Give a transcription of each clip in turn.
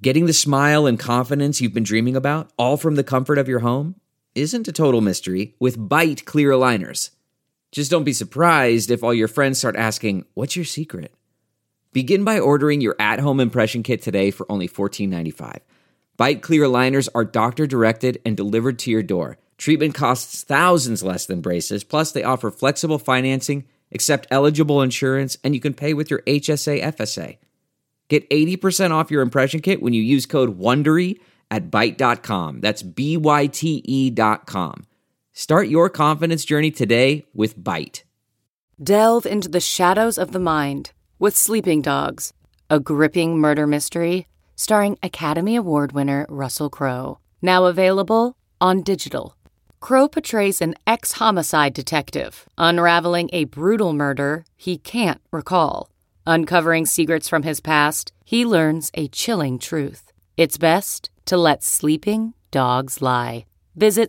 Getting the smile and confidence you've been dreaming about, all from the comfort of your home, isn't a total mystery with Byte clear aligners. Just don't be surprised if all your friends start asking, "What's your secret?" Begin by ordering your at-home impression kit today for only $14.95. Byte clear aligners are doctor-directed and delivered to your door. Treatment costs thousands less than braces, plus they offer flexible financing, accept eligible insurance, and you can pay with your HSA FSA. Get 80% off your impression kit when you use code WONDERY at Byte.com. That's BYTE.com. Start your confidence journey today with Byte. Delve into the shadows of the mind with Sleeping Dogs, a gripping murder mystery starring Academy Award winner Russell Crowe. Now available on digital. Crowe portrays an ex-homicide detective unraveling a brutal murder he can't recall. Uncovering secrets from his past, he learns a chilling truth. It's best to let sleeping dogs lie. Visit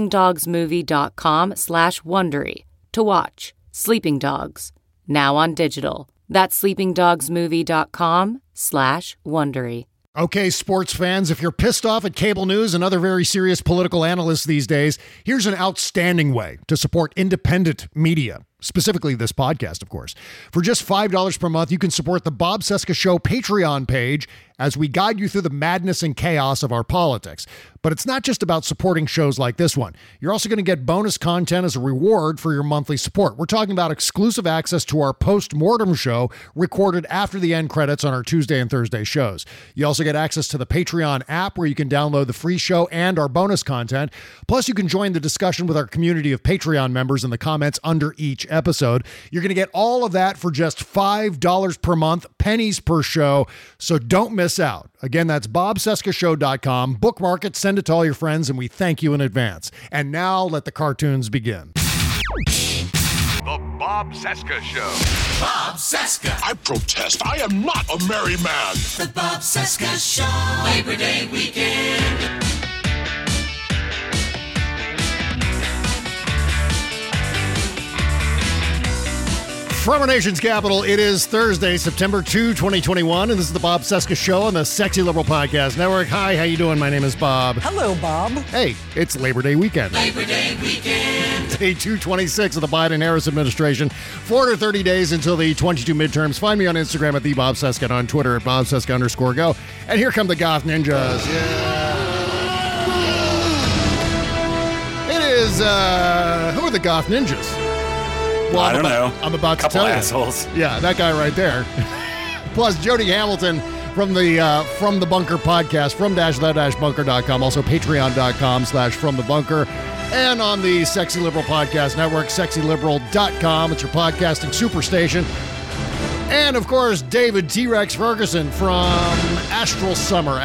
sleepingdogsmovie.com/Wondery to watch Sleeping Dogs, now on digital. That's sleepingdogsmovie.com/Wondery. Okay, sports fans, if you're pissed off at cable news and other very serious political analysts these days, here's an outstanding way to support independent media. Specifically this podcast, of course. For just $5 per month, you can support the Bob Cesca Show Patreon page as we guide you through the madness and chaos of our politics. But it's not just about supporting shows like this one. You're also going to get bonus content as a reward for your monthly support. We're talking about exclusive access to our post-mortem show recorded after the end credits on our Tuesday and Thursday shows. You also get access to the Patreon app where you can download the free show and our bonus content. Plus, you can join the discussion with our community of Patreon members in the comments under each episode. You're going to get all of that for just $5 per month, pennies per show. So don't miss out. Again, that's bobcescashow.com. Bookmark it, send it to all your friends, and we thank you in advance. And now let the cartoons begin. The Bob Cesca Show. Bob Cesca. I protest. I am not a merry man. The Bob Cesca Show. Labor Day weekend. From our nation's capital, it is Thursday, September 2, 2021, and this is the Bob Cesca Show on the Sexy Liberal Podcast Network. Hi, how you doing? My name is Bob. Hello, Bob. Hey, it's Labor Day weekend. Labor Day weekend. Day 226 of the Biden-Harris administration. 430 days until the 22 midterms. Find me on Instagram at TheBobCesca and on Twitter at BobCesca_go. And here come the Goth Ninjas. Yeah. It is, who are the Goth Ninjas? Well, I don't know. I'm about to tell you. Assholes. Yeah, that guy right there. Plus, Jody Hamilton from the Bunker podcast, from _the-bunker.com, also patreon.com/fromthebunker, and on the Sexy Liberal Podcast Network, sexyliberal.com. It's your podcasting superstation. And, of course, David T-Rex Ferguson from Astral Summer,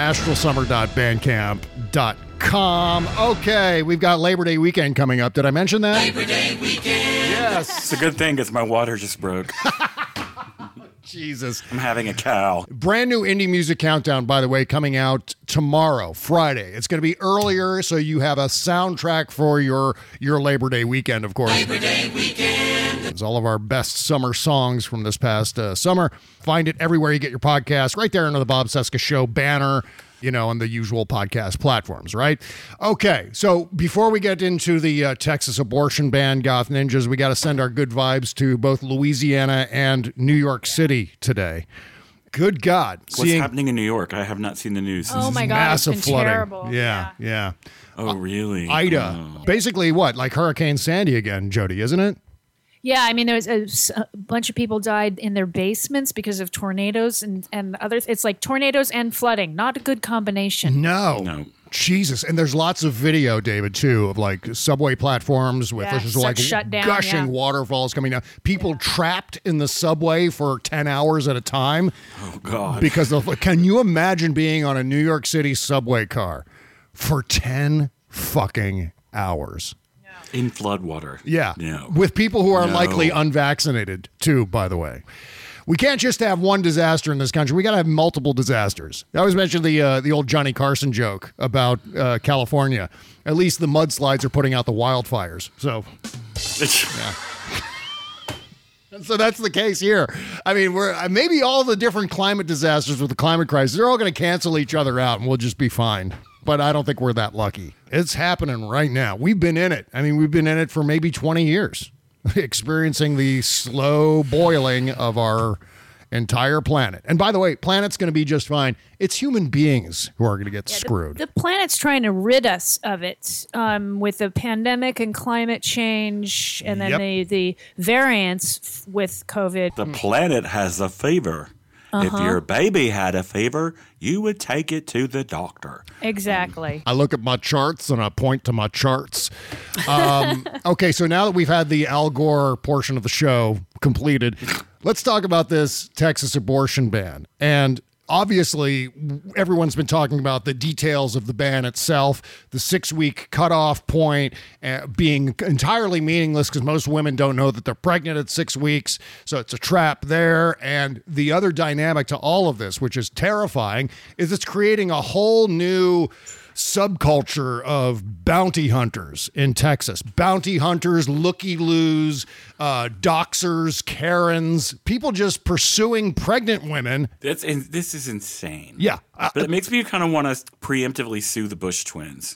astralsummer.bandcamp.com. Okay, we've got Labor Day weekend coming up. Did I mention that? Labor Day weekend. Yes. It's a good thing because my water just broke. Jesus. I'm having a cow. Brand new indie music countdown, by the way, coming out tomorrow, Friday. It's going to be earlier, so you have a soundtrack for your Labor Day weekend, of course. Labor Day weekend. It's all of our best summer songs from this past summer. Find it everywhere you get your podcast, right there under the Bob Cesca Show banner, on the usual podcast platforms, right? Okay, so before we get into the Texas abortion ban, Goth Ninjas, we got to send our good vibes to both Louisiana and New York City today. Good God. What's happening in New York? I have not seen the news. Oh my God, massive it's been flooding. terrible. Yeah. Oh, really? Ida. Oh. Basically what? Like Hurricane Sandy again, Jody, isn't it? Yeah, I mean, there was a bunch of people died in their basements because of tornadoes and other. It's like tornadoes and flooding. Not a good combination. No. Jesus. And there's lots of video, David, too, of like subway platforms with just like shut down, gushing waterfalls coming down. People trapped in the subway for 10 hours at a time. Oh, God. Because can you imagine being on a New York City subway car for 10 fucking hours? In floodwater. Yeah. No. With people who are likely unvaccinated, too, by the way. We can't just have one disaster in this country. We got to have multiple disasters. I always mention the old Johnny Carson joke about California. At least the mudslides are putting out the wildfires. So, yeah. So that's the case here. I mean, maybe all the different climate disasters with the climate crisis, they're all going to cancel each other out and we'll just be fine. But I don't think we're that lucky. It's happening right now. We've been in it. I mean, we've been in it for maybe 20 years, experiencing the slow boiling of our entire planet. And by the way, planet's going to be just fine. It's human beings who are going to get screwed. The planet's trying to rid us of it with the pandemic and climate change and then the variants with COVID. The planet has a fever. If your baby had a fever, you would take it to the doctor. Exactly. I look at my charts and I point to my charts. Okay, so now that we've had the Al Gore portion of the show completed, let's talk about this Texas abortion ban. And obviously, everyone's been talking about the details of the ban itself, the 6-week cutoff point being entirely meaningless because most women don't know that they're pregnant at 6 weeks. So it's a trap there. And the other dynamic to all of this, which is terrifying, is it's creating a whole new subculture of bounty hunters in Texas. Bounty hunters, looky-loos, doxers, Karens, people just pursuing pregnant women. This is insane. Yeah. But it makes me kind of want to preemptively sue the Bush twins.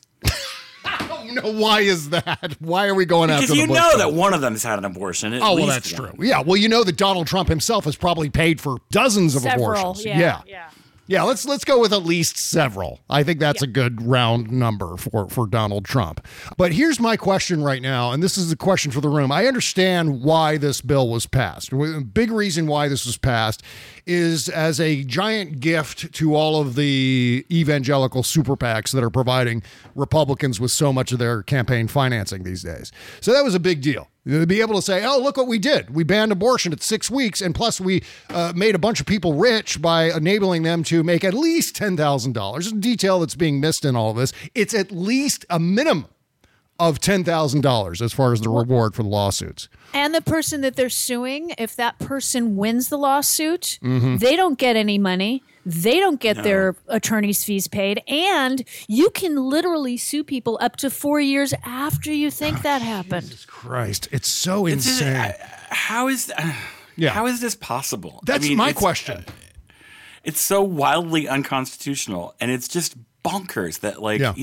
No, why is that? Why are we going after the Bush Because you know twins? that one of them's had an abortion. Oh, well, that's true. Yeah, well, you know that Donald Trump himself has probably paid for dozens of Several, abortions. yeah. Yeah, let's go with at least several. I think that's a good round number for Donald Trump. But here's my question right now, and this is the question for the room. I understand why this bill was passed. A big reason why this was passed is as a giant gift to all of the evangelical super PACs that are providing Republicans with so much of their campaign financing these days. So that was a big deal. To be able to say, oh, look what we did. We banned abortion at 6 weeks, and plus we made a bunch of people rich by enabling them to make at least $10,000. A detail that's being missed in all of this. It's at least a minimum of $10,000 as far as the reward for the lawsuits. And the person that they're suing, if that person wins the lawsuit, they don't get any money. They don't get their attorney's fees paid. And you can literally sue people up to 4 years after you think that happened. Jesus Christ. It's so insane. How is this possible? That's my question. It's so wildly unconstitutional. And it's just bonkers that,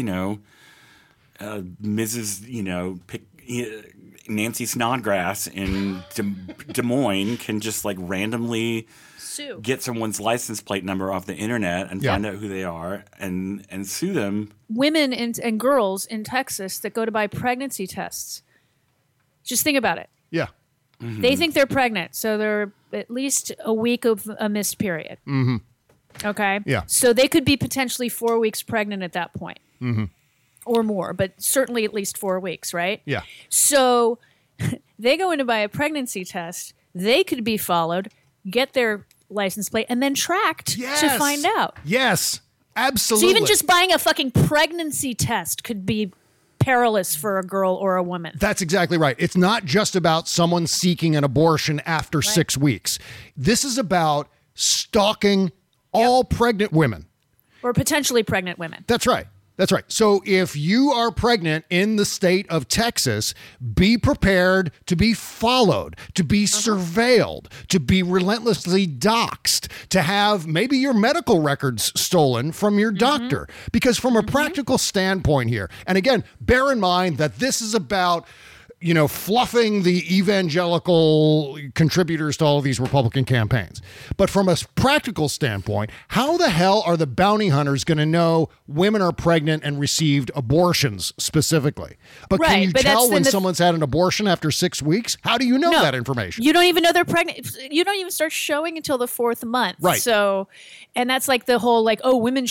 Mrs. Nancy Snodgrass in Des Moines can just randomly get someone's license plate number off the internet and find out who they are and sue them. Women and girls in Texas that go to buy pregnancy tests. Just think about it. Yeah. Mm-hmm. They think they're pregnant, so they're at least a week of a missed period. Mm-hmm. Okay? Yeah. So they could be potentially 4 weeks pregnant at that point. Mm-hmm. Or more, but certainly at least 4 weeks, right? Yeah. So they go in to buy a pregnancy test. They could be followed, get their license plate, and then tracked to find out. Yes, absolutely. So even just buying a fucking pregnancy test could be perilous for a girl or a woman. That's exactly right. It's not just about someone seeking an abortion after 6 weeks. This is about stalking all pregnant women. Or potentially pregnant women. That's right. That's right. So if you are pregnant in the state of Texas, be prepared to be followed, to be surveilled, to be relentlessly doxxed, to have maybe your medical records stolen from your doctor. Because from a practical standpoint here, and again, bear in mind that this is about fluffing the evangelical contributors to all of these Republican campaigns. But from a practical standpoint, how the hell are the bounty hunters going to know women are pregnant and received abortions specifically? But can you tell when someone's had an abortion after 6 weeks? How do you know that information? You don't even know they're pregnant. You don't even start showing until the 4th month. Right. So, and that's like the whole women,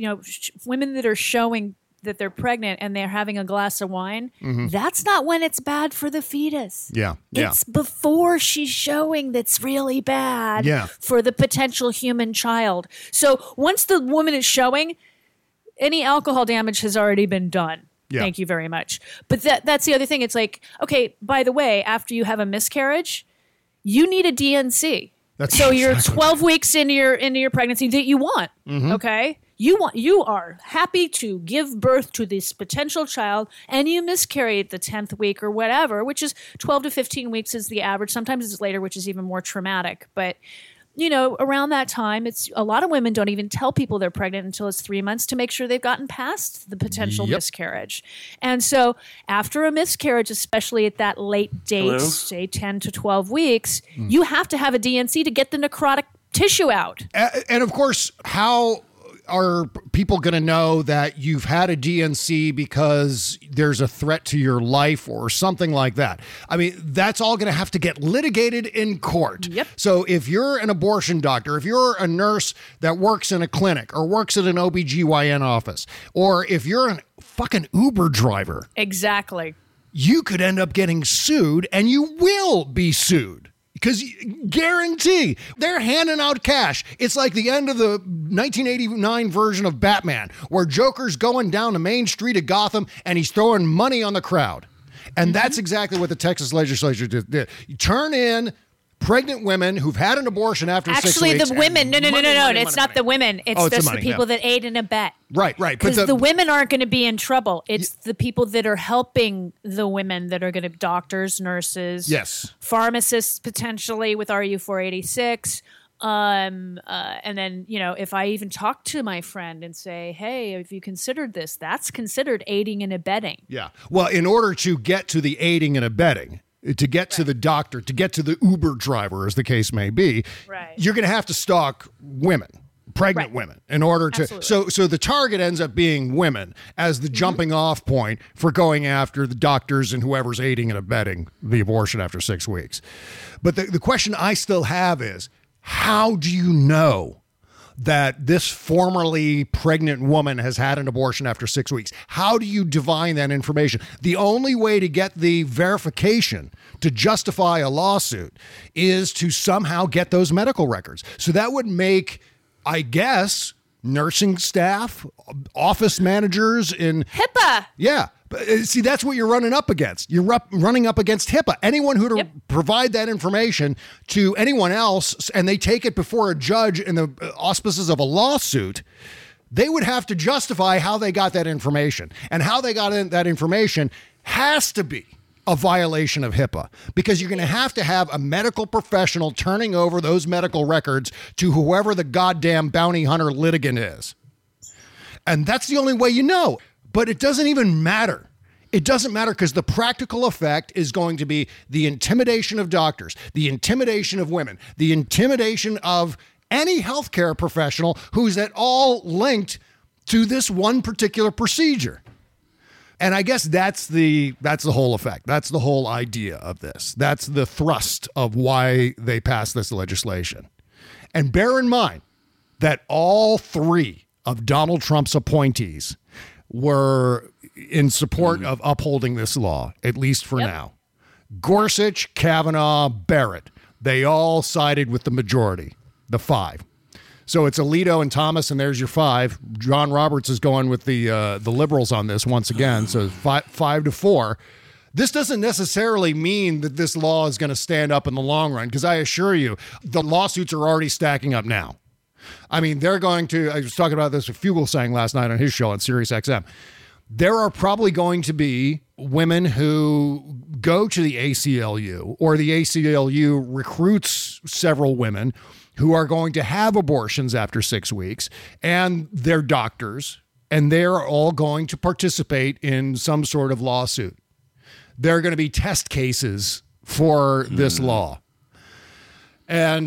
women that are showing that they're pregnant and they're having a glass of wine, that's not when it's bad for the fetus. Yeah. It's before she's showing that's really bad for the potential human child. So once the woman is showing, any alcohol damage has already been done. Yeah. Thank you very much. But that's the other thing. It's like, okay, by the way, after you have a miscarriage, you need a DNC. So you're 12 weeks into your pregnancy that you want, okay? You are happy to give birth to this potential child, and you miscarry at the 10th week or whatever, which is 12 to 15 weeks is the average. Sometimes it's later, which is even more traumatic. But around that time, it's a lot of women don't even tell people they're pregnant until it's 3 months to make sure they've gotten past the potential miscarriage. And so after a miscarriage, especially at that late date, say 10 to 12 weeks, you have to have a D&C to get the necrotic tissue out. And of course, how are people going to know that you've had a D&C because there's a threat to your life or something like that? I mean, that's all going to have to get litigated in court. Yep. So if you're an abortion doctor, if you're a nurse that works in a clinic or works at an OBGYN office, or if you're a fucking Uber driver. Exactly. You could end up getting sued, and you will be sued. Because guarantee they're handing out cash. It's like the end of the 1989 version of Batman, where Joker's going down the main street of Gotham and he's throwing money on the crowd. And that's exactly what the Texas legislature did. You turn in pregnant women who've had an abortion after 6 weeks. Actually, the women. No. It's not the women. It's just the people that aid and abet. Right. Because the women aren't going to be in trouble. It's the people that are helping the women that are going to be doctors, nurses, pharmacists potentially with RU 486. And then, if I even talk to my friend and say, hey, have you considered this? That's considered aiding and abetting. Yeah. Well, in order to get to the aiding and abetting, to get to the doctor, to get to the Uber driver, as the case may be, you're going to have to stalk women, pregnant women, in order to. So the target ends up being women as the jumping off point for going after the doctors and whoever's aiding and abetting the abortion after 6 weeks. But the question I still have is, how do you know that this formerly pregnant woman has had an abortion after 6 weeks? How do you divine that information? The only way to get the verification to justify a lawsuit is to somehow get those medical records. So that would make, I guess, nursing staff, office managers in HIPAA. Yeah. See, that's what you're running up against. You're running up against HIPAA. Anyone who to provide that information to anyone else, and they take it before a judge in the auspices of a lawsuit, they would have to justify how they got that information. And how they got that information has to be a violation of HIPAA, because you're going to have a medical professional turning over those medical records to whoever the goddamn bounty hunter litigant is. And that's the only way you know. But it doesn't even matter. It doesn't matter, because the practical effect is going to be the intimidation of doctors, the intimidation of women, the intimidation of any healthcare professional who's at all linked to this one particular procedure. And I guess that's the whole effect. That's the whole idea of this. That's the thrust of why they passed this legislation. And bear in mind that all three of Donald Trump's appointees were in support of upholding this law, at least for now. Gorsuch, Kavanaugh, Barrett, they all sided with the majority, the five. So it's Alito and Thomas, and there's your five. John Roberts is going with the liberals on this once again, so 5-4. This doesn't necessarily mean that this law is going to stand up in the long run, because I assure you, the lawsuits are already stacking up now. I mean, they're going to, I was talking about this with Fugelsang last night on his show on Sirius XM. There are probably going to be women who go to the ACLU, or the ACLU recruits several women who are going to have abortions after 6 weeks, and they're doctors, and they're all going to participate in some sort of lawsuit. There are going to be test cases for this law. And,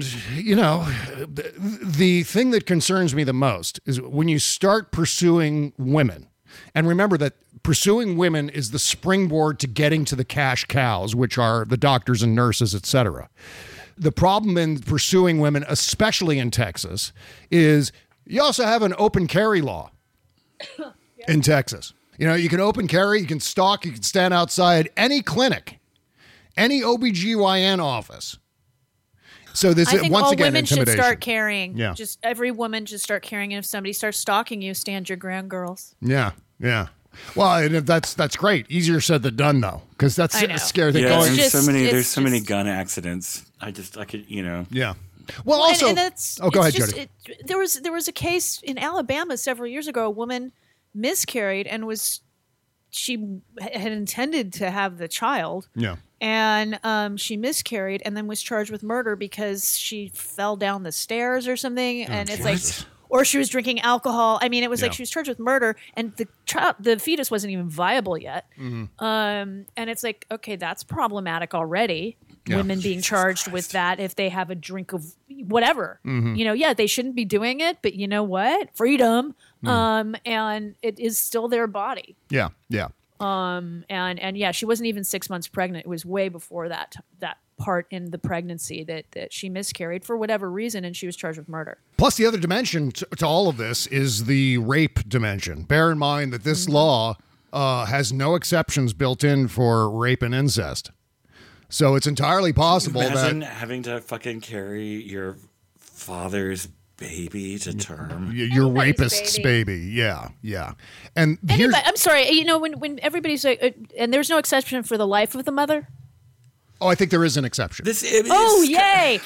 the thing that concerns me the most is when you start pursuing women, and remember that pursuing women is the springboard to getting to the cash cows, which are the doctors and nurses, et cetera. The problem in pursuing women, especially in Texas, is you also have an open carry law in Texas. You can open carry, you can stalk, you can stand outside any clinic, any OBGYN office. So this I think once all again women intimidation. should start carrying. Yeah. Just every woman should start carrying. And if somebody starts stalking you, stand your ground, girls. Yeah. Well, that's great. Easier said than done, though, because that's a scary thing. Yeah, there's so many gun accidents. I could. Yeah. Well, also, and it's, go ahead, just, Jody. There was a case in Alabama several years ago. A woman miscarried and she had intended to have the child. Yeah. And she miscarried and then was charged with murder because she fell down the stairs or something. And it's Jesus. like, or she was drinking alcohol. I mean, it was like she was charged with murder, and the fetus wasn't even viable yet. Mm-hmm. And it's like, okay, that's problematic already. Yeah. Women being charged with that if they have a drink of whatever. Mm-hmm. They shouldn't be doing it, but you know what? Freedom. And it is still their body. Yeah. Yeah. And yeah, she wasn't even 6 months pregnant. It was way before that part in the pregnancy that she miscarried for whatever reason, and she was charged with murder. Plus, the other dimension to all of this is the rape dimension. Bear in mind that this law has no exceptions built in for rape and incest. So it's entirely possible Imagine that having to fucking carry your father's baby to term. Your rapist's baby. Yeah. And here's, I'm sorry, when everybody's like, and there's no exception for the life of the mother. I think there is an exception. Yay!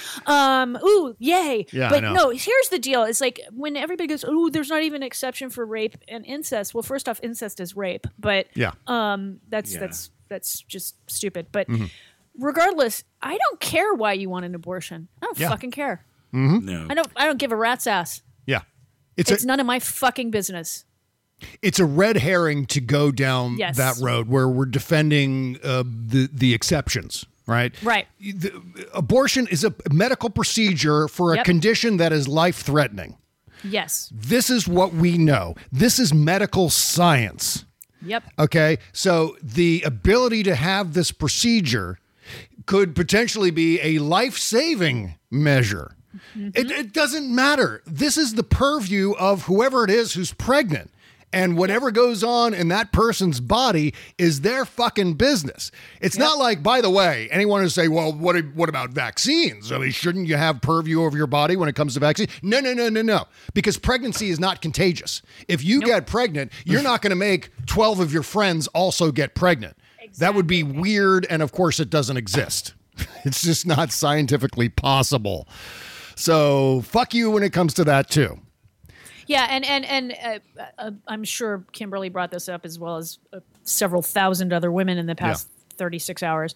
Yay! Yeah, but I know. no, here's the deal: it's like when everybody goes, "Oh, there's not even an exception for rape and incest." Well, first off, incest is rape, but that's just stupid. But regardless, I don't care why you want an abortion. I don't fucking care. Mm-hmm. No, I don't give a rat's ass. Yeah, it's none of my fucking business. It's a red herring to go down that road where we're defending the exceptions. Right. Abortion is a medical procedure for a condition that is life-threatening. Yes. This is what we know. This is medical science. Yep. Okay. So the ability to have this procedure could potentially be a life-saving measure. Mm-hmm. It doesn't matter. This is the purview of whoever it is who's pregnant. And whatever goes on in that person's body is their fucking business. It's not like, by the way, anyone who say, well, what about vaccines? I mean, shouldn't you have purview over your body when it comes to vaccines? No. Because pregnancy is not contagious. If you get pregnant, you're not going to make 12 of your friends also get pregnant. Exactly. That would be weird. And of course, it doesn't exist. It's just not scientifically possible. So fuck you when it comes to that, too. Yeah, and I'm sure Kimberly brought this up as well as several thousand other women in the past 36 hours.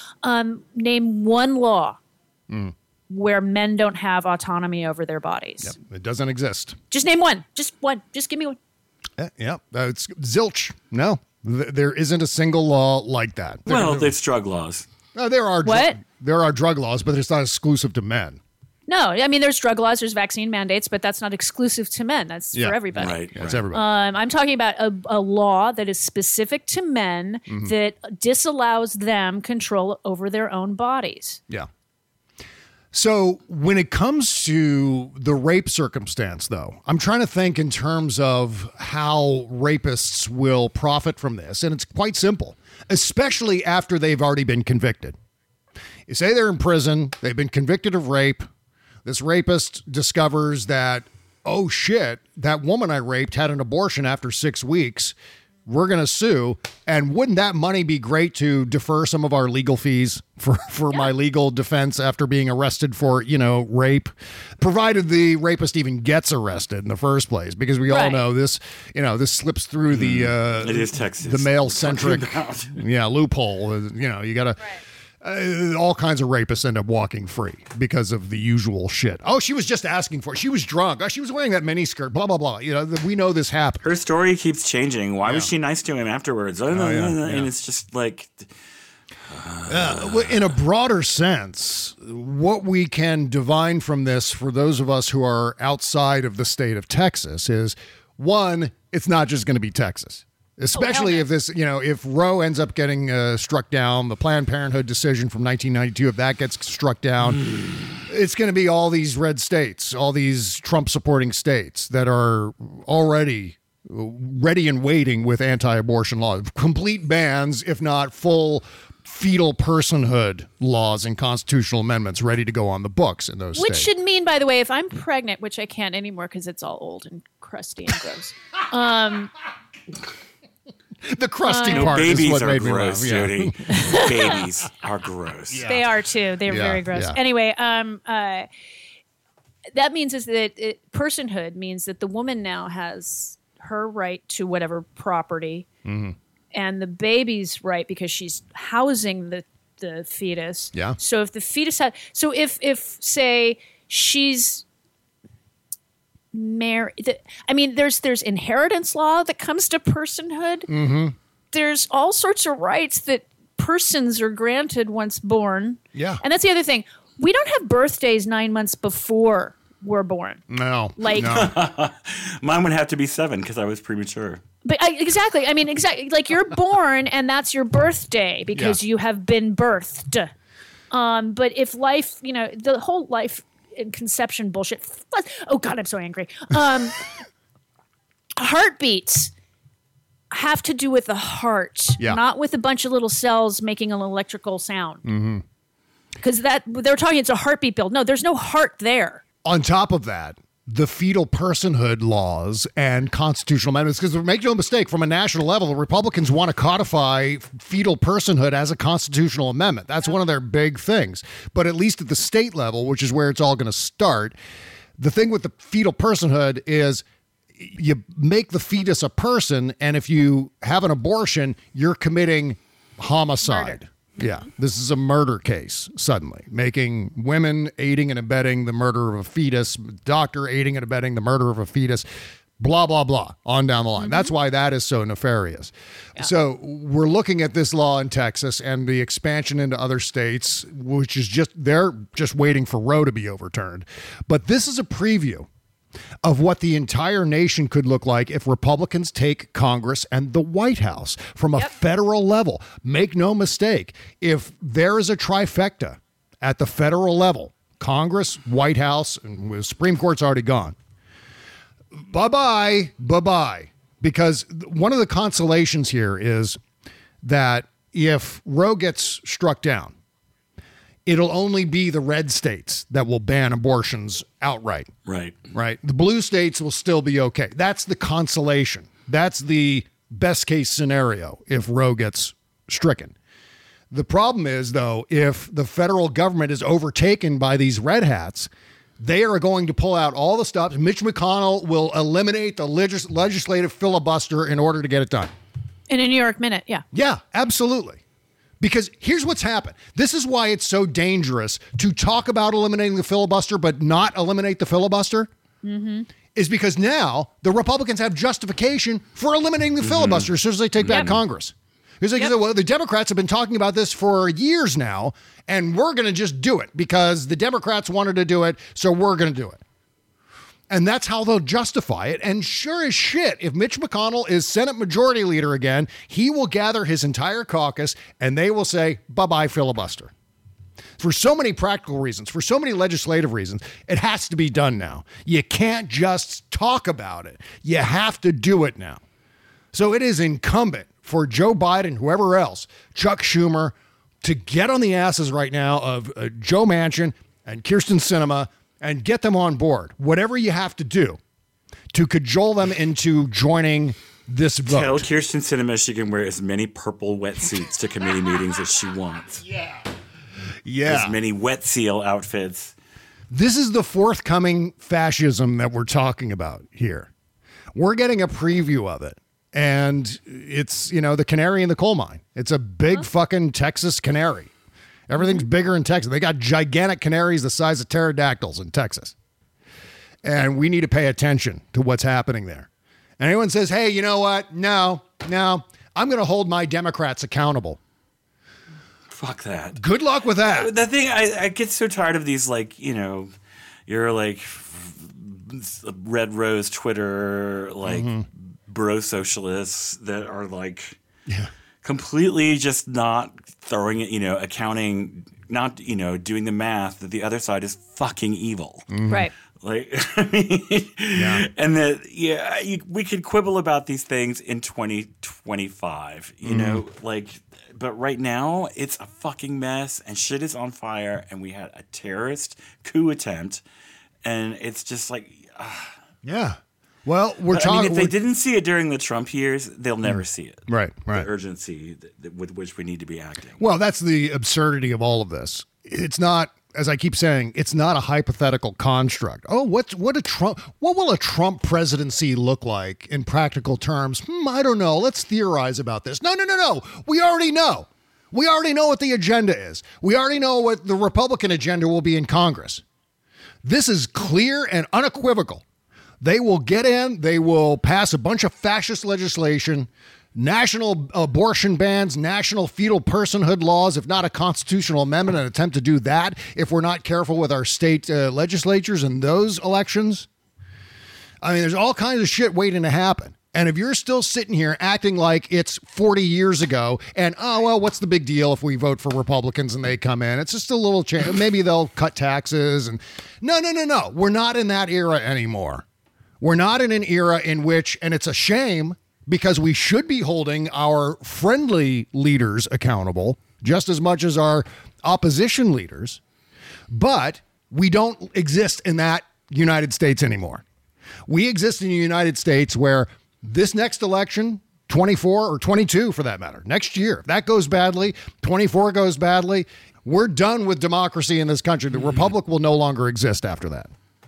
Name one law where men don't have autonomy over their bodies. Yep, it doesn't exist. Just name one. Just one. Just give me one. It's zilch. No, there isn't a single law like that. There's drug laws. There are drug laws, but it's not exclusive to men. No, I mean, there's drug laws, there's vaccine mandates, but that's not exclusive to men. That's for everybody. Right. It's everybody. I'm talking about a law that is specific to men that disallows them control over their own bodies. Yeah. So when it comes to the rape circumstance, though, I'm trying to think in terms of how rapists will profit from this. And it's quite simple, especially after they've already been convicted. You say they're in prison, they've been convicted of rape. This rapist discovers that, oh shit, that woman I raped had an abortion after 6 weeks. We're going to sue. And wouldn't that money be great to defer some of our legal fees for my legal defense after being arrested for, rape, provided the rapist even gets arrested in the first place? Because we all know this, this slips through the it is Texas. The male-centric loophole. You got to... all kinds of rapists end up walking free because of the usual shit. Oh, she was just asking for it. She was drunk. Oh, she was wearing that miniskirt, blah, blah, blah. We know this happened. Her story keeps changing. Why was she nice to him afterwards? And it's just like... in a broader sense, what we can divine from this for those of us who are outside of the state of Texas is, one, it's not just going to be Texas. Especially if this, if Roe ends up getting struck down, the Planned Parenthood decision from 1992, if that gets struck down, it's going to be all these red states, all these Trump-supporting states that are already ready and waiting with anti-abortion laws. Complete bans, if not full fetal personhood laws and constitutional amendments ready to go on the books in those states. Which should mean, by the way, if I'm pregnant, which I can't anymore because it's all old and crusty and gross. The crusty part is what made me laugh. Babies are gross, Jody. Babies are gross. Yeah. They are too. They're very gross. Yeah. Anyway, that means is that personhood means that the woman now has her right to whatever property, and the baby's right because she's housing the fetus. Yeah. So if the fetus if say she's married, there's inheritance law that comes to personhood. There's all sorts of rights that persons are granted once born. Yeah. And that's the other thing. We don't have birthdays 9 months before we're born. No. Mine would have to be 7 because I was premature. But exactly. Like you're born and that's your birthday because you have been birthed. But if life, the whole life and conception bullshit. Oh God, I'm so angry. Heartbeats have to do with the heart, not with a bunch of little cells making an electrical sound. Because they're talking, it's a heartbeat build. No, there's no heart there. On top of that, the fetal personhood laws and constitutional amendments, because make no mistake, from a national level, the Republicans want to codify fetal personhood as a constitutional amendment. That's one of their big things. But at least at the state level, which is where it's all going to start, the thing with the fetal personhood is you make the fetus a person, and if you have an abortion, you're committing homicide. Murder. Yeah, this is a murder case, suddenly. Making women aiding and abetting the murder of a fetus, doctor aiding and abetting the murder of a fetus, blah, blah, blah, on down the line. That's why that is so nefarious. Yeah. So we're looking at this law in Texas and the expansion into other states, which is they're just waiting for Roe to be overturned. But this is a preview of what the entire nation could look like if Republicans take Congress and the White House from a federal level. Make no mistake, if there is a trifecta at the federal level, Congress, White House, and the Supreme Court's already gone. Bye-bye, bye-bye. Because one of the consolations here is that if Roe gets struck down, it'll only be the red states that will ban abortions outright. Right. The blue states will still be okay. That's the consolation. That's the best case scenario if Roe gets stricken. The problem is, though, if the federal government is overtaken by these red hats, they are going to pull out all the stops. Mitch McConnell will eliminate the legislative filibuster in order to get it done. In a New York minute, yeah. Yeah, absolutely. Because here's what's happened. This is why it's so dangerous to talk about eliminating the filibuster but not eliminate the filibuster. Is because now the Republicans have justification for eliminating the filibuster as soon as they take back Congress. Because they say, well, the Democrats have been talking about this for years now, and we're going to just do it because the Democrats wanted to do it, so we're going to do it. And that's how they'll justify it. And sure as shit, if Mitch McConnell is Senate Majority Leader again, he will gather his entire caucus and they will say, bye-bye filibuster. For so many practical reasons, for so many legislative reasons, it has to be done now. You can't just talk about it. You have to do it now. So it is incumbent for Joe Biden, whoever else, Chuck Schumer, to get on the asses right now of Joe Manchin and Kyrsten Sinema and get them on board, whatever you have to do to cajole them into joining this vote. Tell Kyrsten Sinema she can wear as many purple wetsuits to committee meetings as she wants. Yeah. As many wet seal outfits. This is the forthcoming fascism that we're talking about here. We're getting a preview of it. And it's, the canary in the coal mine. It's a big fucking Texas canary. Everything's bigger in Texas. They got gigantic canaries the size of pterodactyls in Texas. And we need to pay attention to what's happening there. And anyone says, hey, you know what? No, I'm going to hold my Democrats accountable. Fuck that. Good luck with that. The thing, I get so tired of these, you're like Red Rose Twitter, bro socialists that are completely just not throwing it, accounting, not, doing the math that the other side is fucking evil. Right. And that, we could quibble about these things in 2025, but right now it's a fucking mess and shit is on fire and we had a terrorist coup attempt and it's just yeah. Well, we're talking. If they didn't see it during the Trump years, they'll never see it. Right. The urgency with which we need to be acting. Well, that's the absurdity of all of this. It's not as I keep saying, it's not a hypothetical construct. Oh, what will a Trump presidency look like in practical terms? I don't know. Let's theorize about this. No. We already know. We already know what the agenda is. We already know what the Republican agenda will be in Congress. This is clear and unequivocal. They will get in, they will pass a bunch of fascist legislation, national abortion bans, national fetal personhood laws, if not a constitutional amendment, an attempt to do that if we're not careful with our state legislatures and those elections. I mean, there's all kinds of shit waiting to happen. And if you're still sitting here acting like it's 40 years ago and, oh, well, what's the big deal if we vote for Republicans and they come in? It's just a little change. Maybe they'll cut taxes. And no. We're not in that era anymore. We're not in an era in which, and it's a shame because we should be holding our friendly leaders accountable just as much as our opposition leaders. But we don't exist in that United States anymore. We exist in a United States where this next election, 24 or 22 for that matter, next year, if that goes badly, 24 goes badly, we're done with democracy in this country. The republic will no longer exist after that.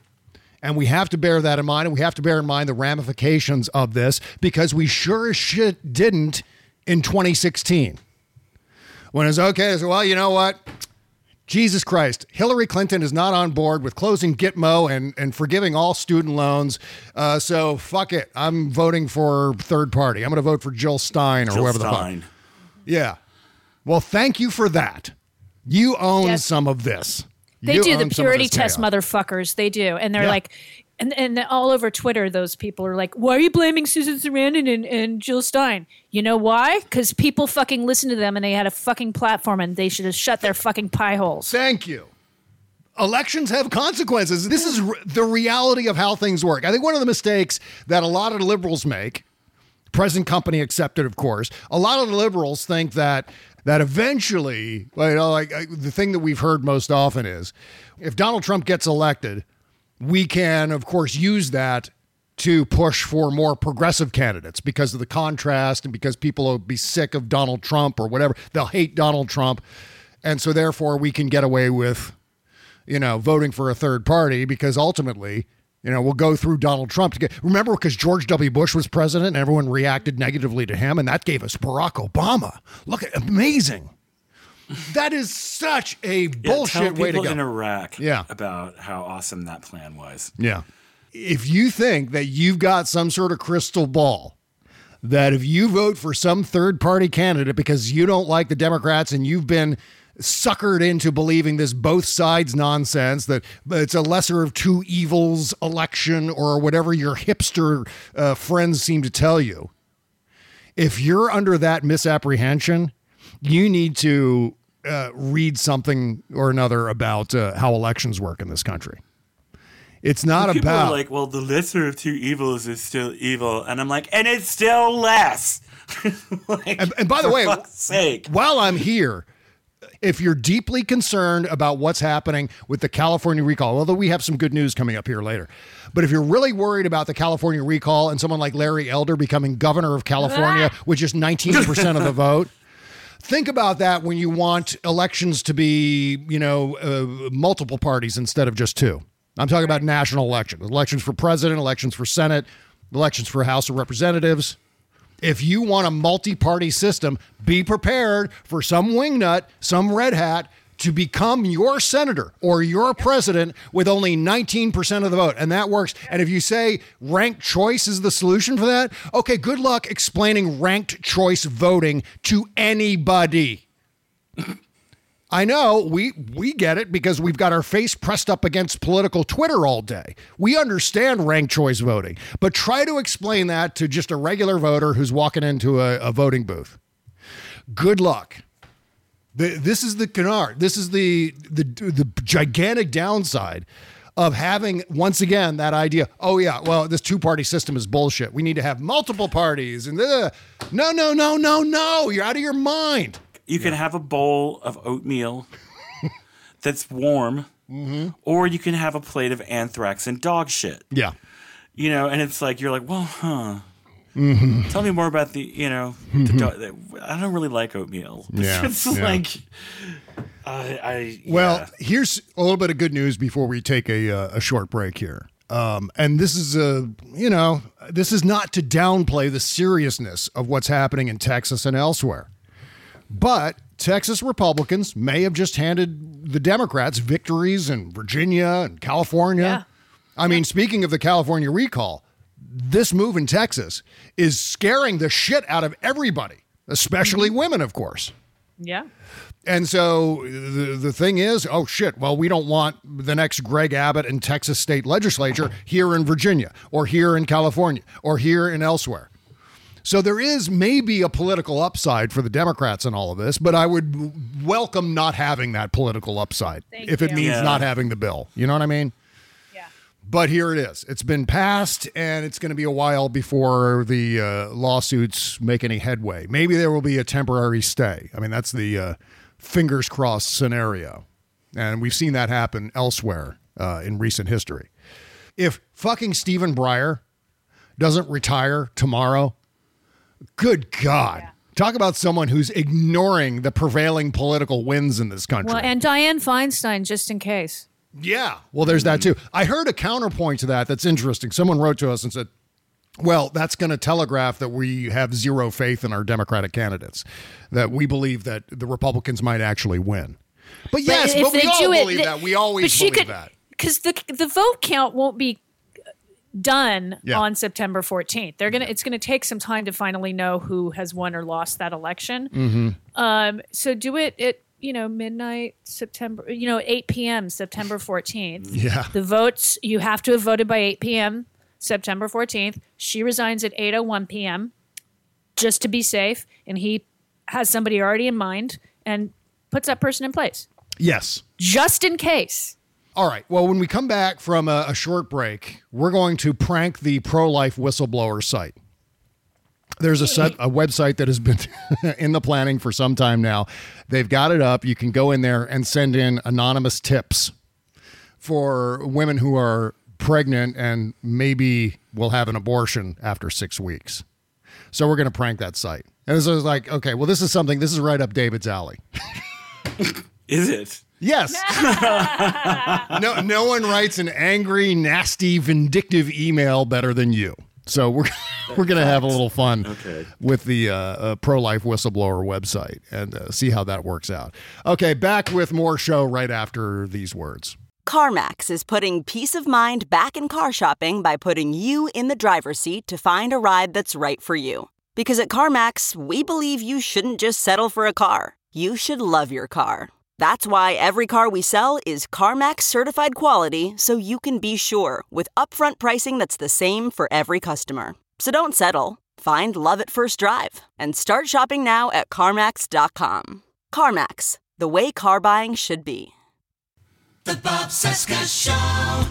And we have to bear that in mind, and we have to bear in mind the ramifications of this because we sure as shit didn't in 2016. When it's okay, so, well, you know what? Jesus Christ, Hillary Clinton is not on board with closing Gitmo and forgiving all student loans. So fuck it. I'm voting for third party. I'm going to vote for Jill Stein or whoever the fuck. Yeah. Well, thank you for that. You own some of this. They do the purity test, motherfuckers. They do. And they're like, and all over Twitter, those people are like, why are you blaming Susan Sarandon and Jill Stein? You know why? Because people fucking listened to them and they had a fucking platform and they should have shut their fucking pie holes. Thank you. Elections have consequences. This is the reality of how things work. I think one of the mistakes that a lot of liberals make, present company accepted, of course, a lot of the liberals think that eventually, the thing that we've heard most often is if Donald Trump gets elected, we can, of course, use that to push for more progressive candidates because of the contrast and because people will be sick of Donald Trump or whatever. They'll hate Donald Trump. And so therefore we can get away with, voting for a third party because ultimately, we'll go through Donald Trump to get, remember, because George W. Bush was president and everyone reacted negatively to him. And that gave us Barack Obama. Look at amazing. That is such a bullshit way to go. Tell people in Iraq about how awesome that plan was. Yeah. If you think that you've got some sort of crystal ball, that if you vote for some third party candidate because you don't like the Democrats and you've been suckered into believing this both sides nonsense, that it's a lesser of two evils election or whatever your hipster friends seem to tell you, if you're under that misapprehension, you need to read something or another about how elections work in this country. It's not people about... People are like, well, the lesser of two evils is still evil. And I'm like, and it's still less. And by the way, fuck's sake. While I'm here, if you're deeply concerned about what's happening with the California recall, although we have some good news coming up here later, but if you're really worried about the California recall and someone like Larry Elder becoming governor of California with just 19% of the vote, think about that when you want elections to be, multiple parties instead of just two. I'm talking about national elections for president, elections for Senate, elections for House of Representatives. If you want a multi-party system, be prepared for some wingnut, some red hat to become your senator or your president with only 19% of the vote. And that works. And if you say ranked choice is the solution for that, okay, good luck explaining ranked choice voting to anybody. I know we get it because we've got our face pressed up against political Twitter all day. We understand ranked choice voting, but try to explain that to just a regular voter who's walking into a voting booth. Good luck. This is the canard. This is the gigantic downside of having, once again, that idea, oh yeah, well, this two-party system is bullshit. We need to have multiple parties. And no, you're out of your mind. You can have a bowl of oatmeal that's warm, or you can have a plate of anthrax and dog shit. Yeah. And it's like, you're like, well, tell me more about the, I don't really like oatmeal. Yeah. It's like, Well, here's a little bit of good news before we take a short break here. And this is this is not to downplay the seriousness of what's happening in Texas and elsewhere. But Texas Republicans may have just handed the Democrats victories in Virginia and California. Yeah. I mean, speaking of the California recall, this move in Texas is scaring the shit out of everybody, especially women, of course. Yeah. And so the thing is, oh, shit, well, we don't want the next Greg Abbott in Texas state legislature here in Virginia or here in California or here and elsewhere. So there is maybe a political upside for the Democrats in all of this, but I would welcome not having that political upside if it means not having the bill. You know what I mean? Yeah. But here it is. It's been passed, and it's going to be a while before the lawsuits make any headway. Maybe there will be a temporary stay. I mean, that's the fingers crossed scenario. And we've seen that happen elsewhere in recent history. If fucking Stephen Breyer doesn't retire tomorrow, good God. Yeah. Talk about someone who's ignoring the prevailing political winds in this country. Well, and Dianne Feinstein, just in case. Yeah. Well, there's that too. I heard a counterpoint to that that's interesting. Someone wrote to us and said, well, that's going to telegraph that we have zero faith in our Democratic candidates, that we believe that the Republicans might actually win. But yes, but we all believe that. We always believe that. Because the vote count won't be done on September 14th. It's gonna take some time to finally know who has won or lost that election. Mm-hmm. So do it at midnight September, 8 p.m. September 14th. Yeah. The votes, you have to have voted by 8 p.m. September 14th. She resigns at 8:01 p.m. just to be safe, and he has somebody already in mind and puts that person in place. Yes. Just in case. All right. Well, when we come back from a short break, we're going to prank the pro-life whistleblower site. There's a website that has been in the planning for some time now. They've got it up. You can go in there and send in anonymous tips for women who are pregnant and maybe will have an abortion after 6 weeks. So we're going to prank that site. And this is like, okay, well, this is right up David's alley. Is it? Yes. No one writes an angry, nasty, vindictive email better than you. So we're going to have a little fun with the pro-life whistleblower website and see how that works out. Okay, back with more show right after these words. CarMax is putting peace of mind back in car shopping by putting you in the driver's seat to find a ride that's right for you. Because at CarMax, we believe you shouldn't just settle for a car. You should love your car. That's why every car we sell is CarMax certified quality, so you can be sure with upfront pricing that's the same for every customer. So don't settle. Find love at first drive and start shopping now at CarMax.com. CarMax, the way car buying should be. The Bob Cesca Show.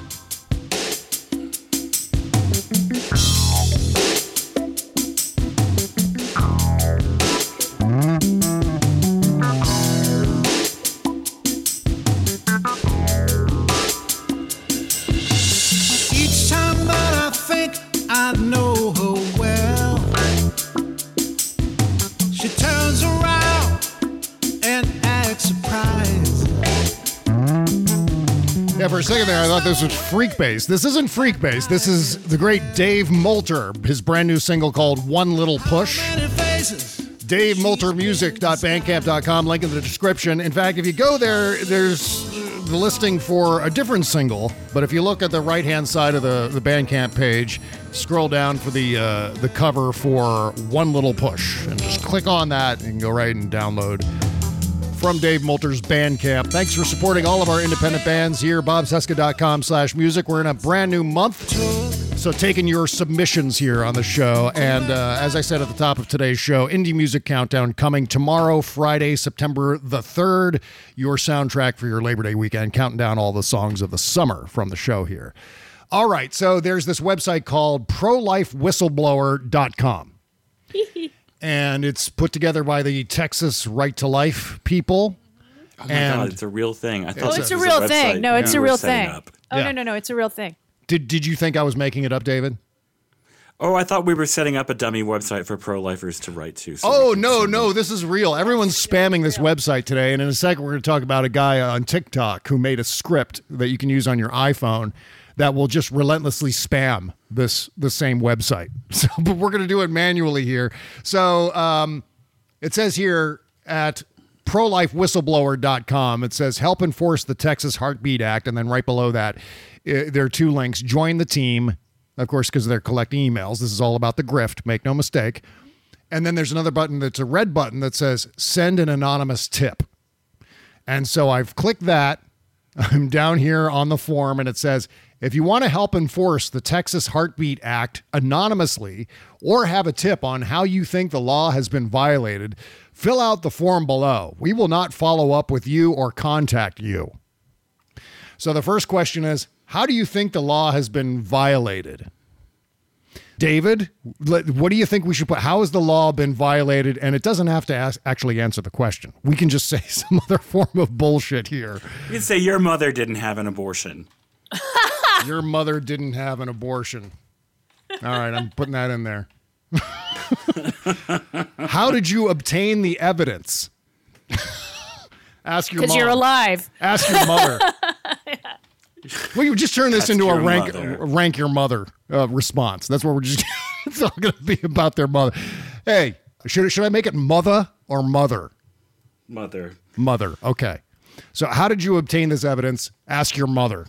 Each time that I think I know her well, she turns around and acts surprised. Yeah, for a second there, I thought this was Freakbase. This isn't Freakbase. This is the great Dave Moulter, his brand new single called One Little Push. DaveMoulterMusic.bandcamp.com, link in the description. In fact, if you go there, there's the listing for a different single. But if you look at the right-hand side of the Bandcamp page, scroll down for the cover for One Little Push. And just click on that and go right and download from Dave Moulter's Bandcamp. Thanks for supporting all of our independent bands here, bobcesca.com/music. We're in a brand new month, so taking your submissions here on the show. And as I said at the top of today's show, Indie Music Countdown coming tomorrow, Friday, September the 3rd. Your soundtrack for your Labor Day weekend, counting down all the songs of the summer from the show here. All right, so there's this website called prolifewhistleblower.com. And it's put together by the Texas Right to Life people. Oh my God, it's a real thing. I thought it's a real thing. No, it's a real thing. Up. Oh, no, it's a real thing. Did you think I was making it up, David? Oh, I thought we were setting up a dummy website for pro-lifers to write to. So no, this is real. Everyone's spamming this website today, and in a second we're going to talk about a guy on TikTok who made a script that you can use on your iPhone that will just relentlessly spam the same website. So, but we're going to do it manually here. So it says here at prolifewhistleblower.com, it says help enforce the Texas Heartbeat Act, and then right below that there are two links. Join the team. Of course, because they're collecting emails. This is all about the grift. Make no mistake. And then there's another button that's a red button that says send an anonymous tip. And so I've clicked that. I'm down here on the form, and it says, if you want to help enforce the Texas Heartbeat Act anonymously or have a tip on how you think the law has been violated, fill out the form below. We will not follow up with you or contact you. So the first question is, how do you think the law has been violated? David, what do you think we should put? How has the law been violated? And it doesn't have to actually answer the question. We can just say some other form of bullshit here. You can say your mother didn't have an abortion. Your mother didn't have an abortion. All right, I'm putting that in there. How did you obtain the evidence? Ask your mom. Because you're alive. Ask your mother. Well, you just turn this into a rank your mother response. That's what we're just. It's all going to be about their mother. Hey, should I make it mother or mother? Mother. Mother. Okay. So, how did you obtain this evidence? Ask your mother.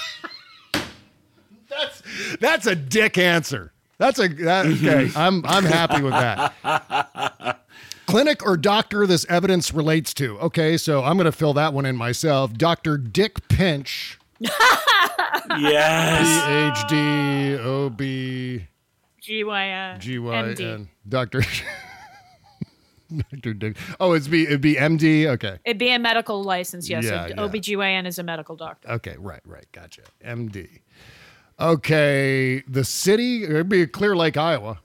That's a dick answer. Okay. I'm happy with that. Clinic or doctor this evidence relates to. Okay, so I'm going to fill that one in myself. Dr. Dick Pinch. Yes. PhD, OB, GYN, GYN, Dr. Dick. Oh, it'd be MD. Okay. It'd be a medical license. Yes. Yeah, yeah. OBGYN is a medical doctor. Okay. Right. Gotcha. MD. Okay. The city, it'd be Clear Lake, Iowa.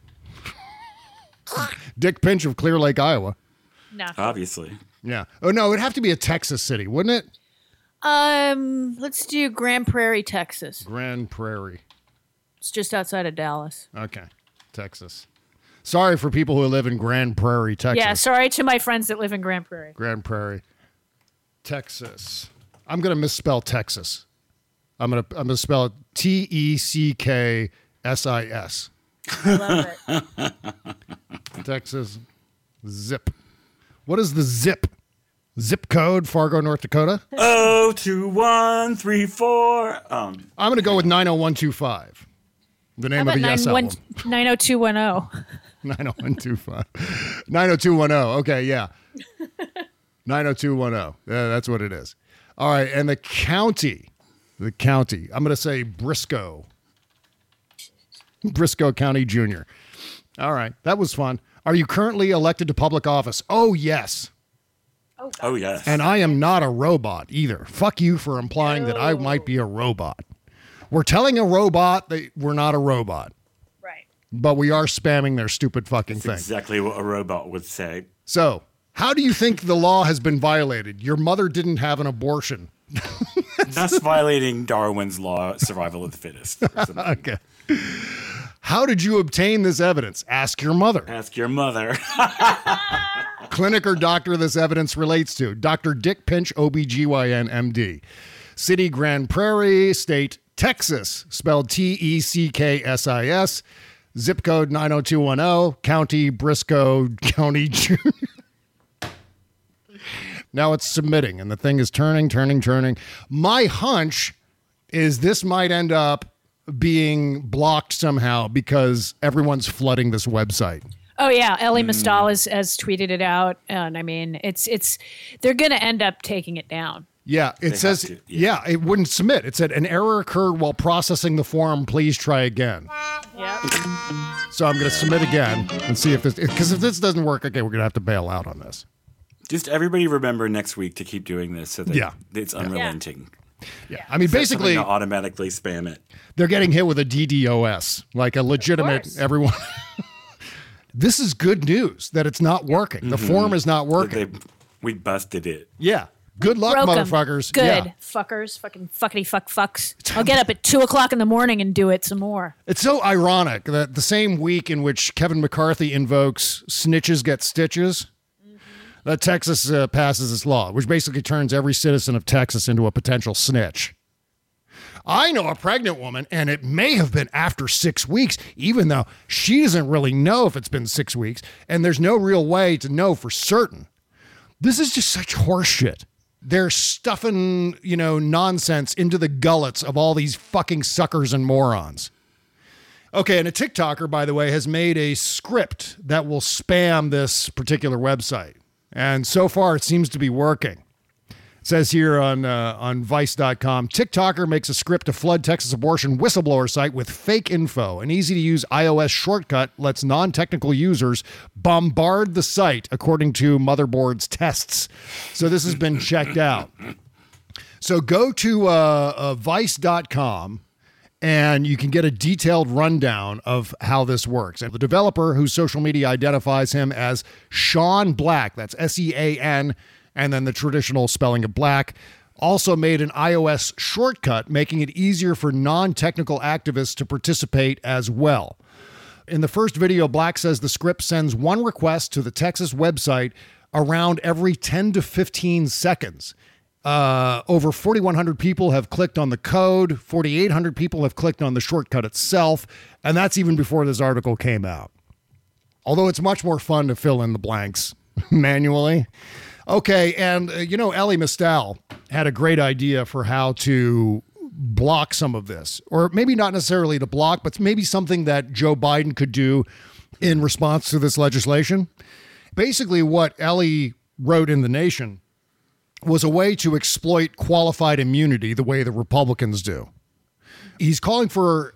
Dick Pinch of Clear Lake, Iowa. No. Obviously. Yeah. Oh, no, it'd have to be a Texas city, wouldn't it? Let's do Grand Prairie, Texas. Grand Prairie. It's just outside of Dallas. Okay. Texas. Sorry for people who live in Grand Prairie, Texas. Yeah, sorry to my friends that live in Grand Prairie. Grand Prairie. Texas. I'm going to misspell Texas. I'm going to spell it Teksis. I love it. Texas. Zip. What is the zip? Zip code, Fargo, North Dakota? 02134. I'm going to go with 90125. The name of the Yes album. 90210. 90125. 90210. Okay, yeah. 90210. Yeah, that's what it is. All right, and the county. I'm going to say Briscoe. Briscoe County Jr. All right, that was fun. Are you currently elected to public office? Oh, yes. Oh, yes. And I am not a robot either. Fuck you for implying that I might be a robot. We're telling a robot that we're not a robot. Right. But we are spamming their stupid fucking thing. Exactly what a robot would say. So, how do you think the law has been violated? Your mother didn't have an abortion. That's violating Darwin's law, survival of the fittest. Okay. How did you obtain this evidence? Ask your mother. Ask your mother. Clinic or doctor this evidence relates to. Dr. Dick Pinch, OBGYN, MD. City, Grand Prairie. State, Texas, spelled Teksis. Zip code 90210. County, Briscoe County Jr. Now it's submitting, and the thing is turning. My hunch is this might end up being blocked somehow because everyone's flooding this website. Oh yeah, Ellie Mistal has tweeted it out, and I mean, it's they're going to end up taking it down. Yeah, it says it wouldn't submit. It said an error occurred while processing the form. Please try again. Yeah. So I'm going to submit again and see if this, because if this doesn't work, okay, we're going to have to bail out on this. Just everybody remember next week to keep doing this so that it's unrelenting. Yeah. I mean, basically, automatically spam it. They're getting hit with a DDoS, like a legitimate everyone. This is good news that it's not working. The form is not working. We busted it. Yeah. Good luck, motherfuckers. Good fuckers. Fucking fuckity fucks. I'll get up at 2:00 in the morning and do it some more. It's so ironic that the same week in which Kevin McCarthy invokes snitches get stitches, that Texas passes this law, which basically turns every citizen of Texas into a potential snitch. I know a pregnant woman, and it may have been after 6 weeks, even though she doesn't really know if it's been 6 weeks, and there's no real way to know for certain. This is just such horseshit. They're stuffing, nonsense into the gullets of all these fucking suckers and morons. Okay, and a TikToker, by the way, has made a script that will spam this particular website. And so far, it seems to be working. It says here on Vice.com, TikToker makes a script to flood Texas abortion whistleblower site with fake info. An easy-to-use iOS shortcut lets non-technical users bombard the site, according to Motherboard's tests. So this has been checked out. So go to Vice.com, and you can get a detailed rundown of how this works. And the developer, whose social media identifies him as Sean Black, that's S-E-A-N, and then the traditional spelling of Black, also made an iOS shortcut, making it easier for non-technical activists to participate as well. In the first video, Black says the script sends one request to the Texas website around every 10 to 15 seconds. Over 4,100 people have clicked on the code. 4,800 people have clicked on the shortcut itself. And that's even before this article came out. Although it's much more fun to fill in the blanks manually. Okay, and Elie Mystal had a great idea for how to block some of this. Or maybe not necessarily to block, but maybe something that Joe Biden could do in response to this legislation. Basically, what Elie wrote in The Nation was a way to exploit qualified immunity the way the Republicans do. He's calling for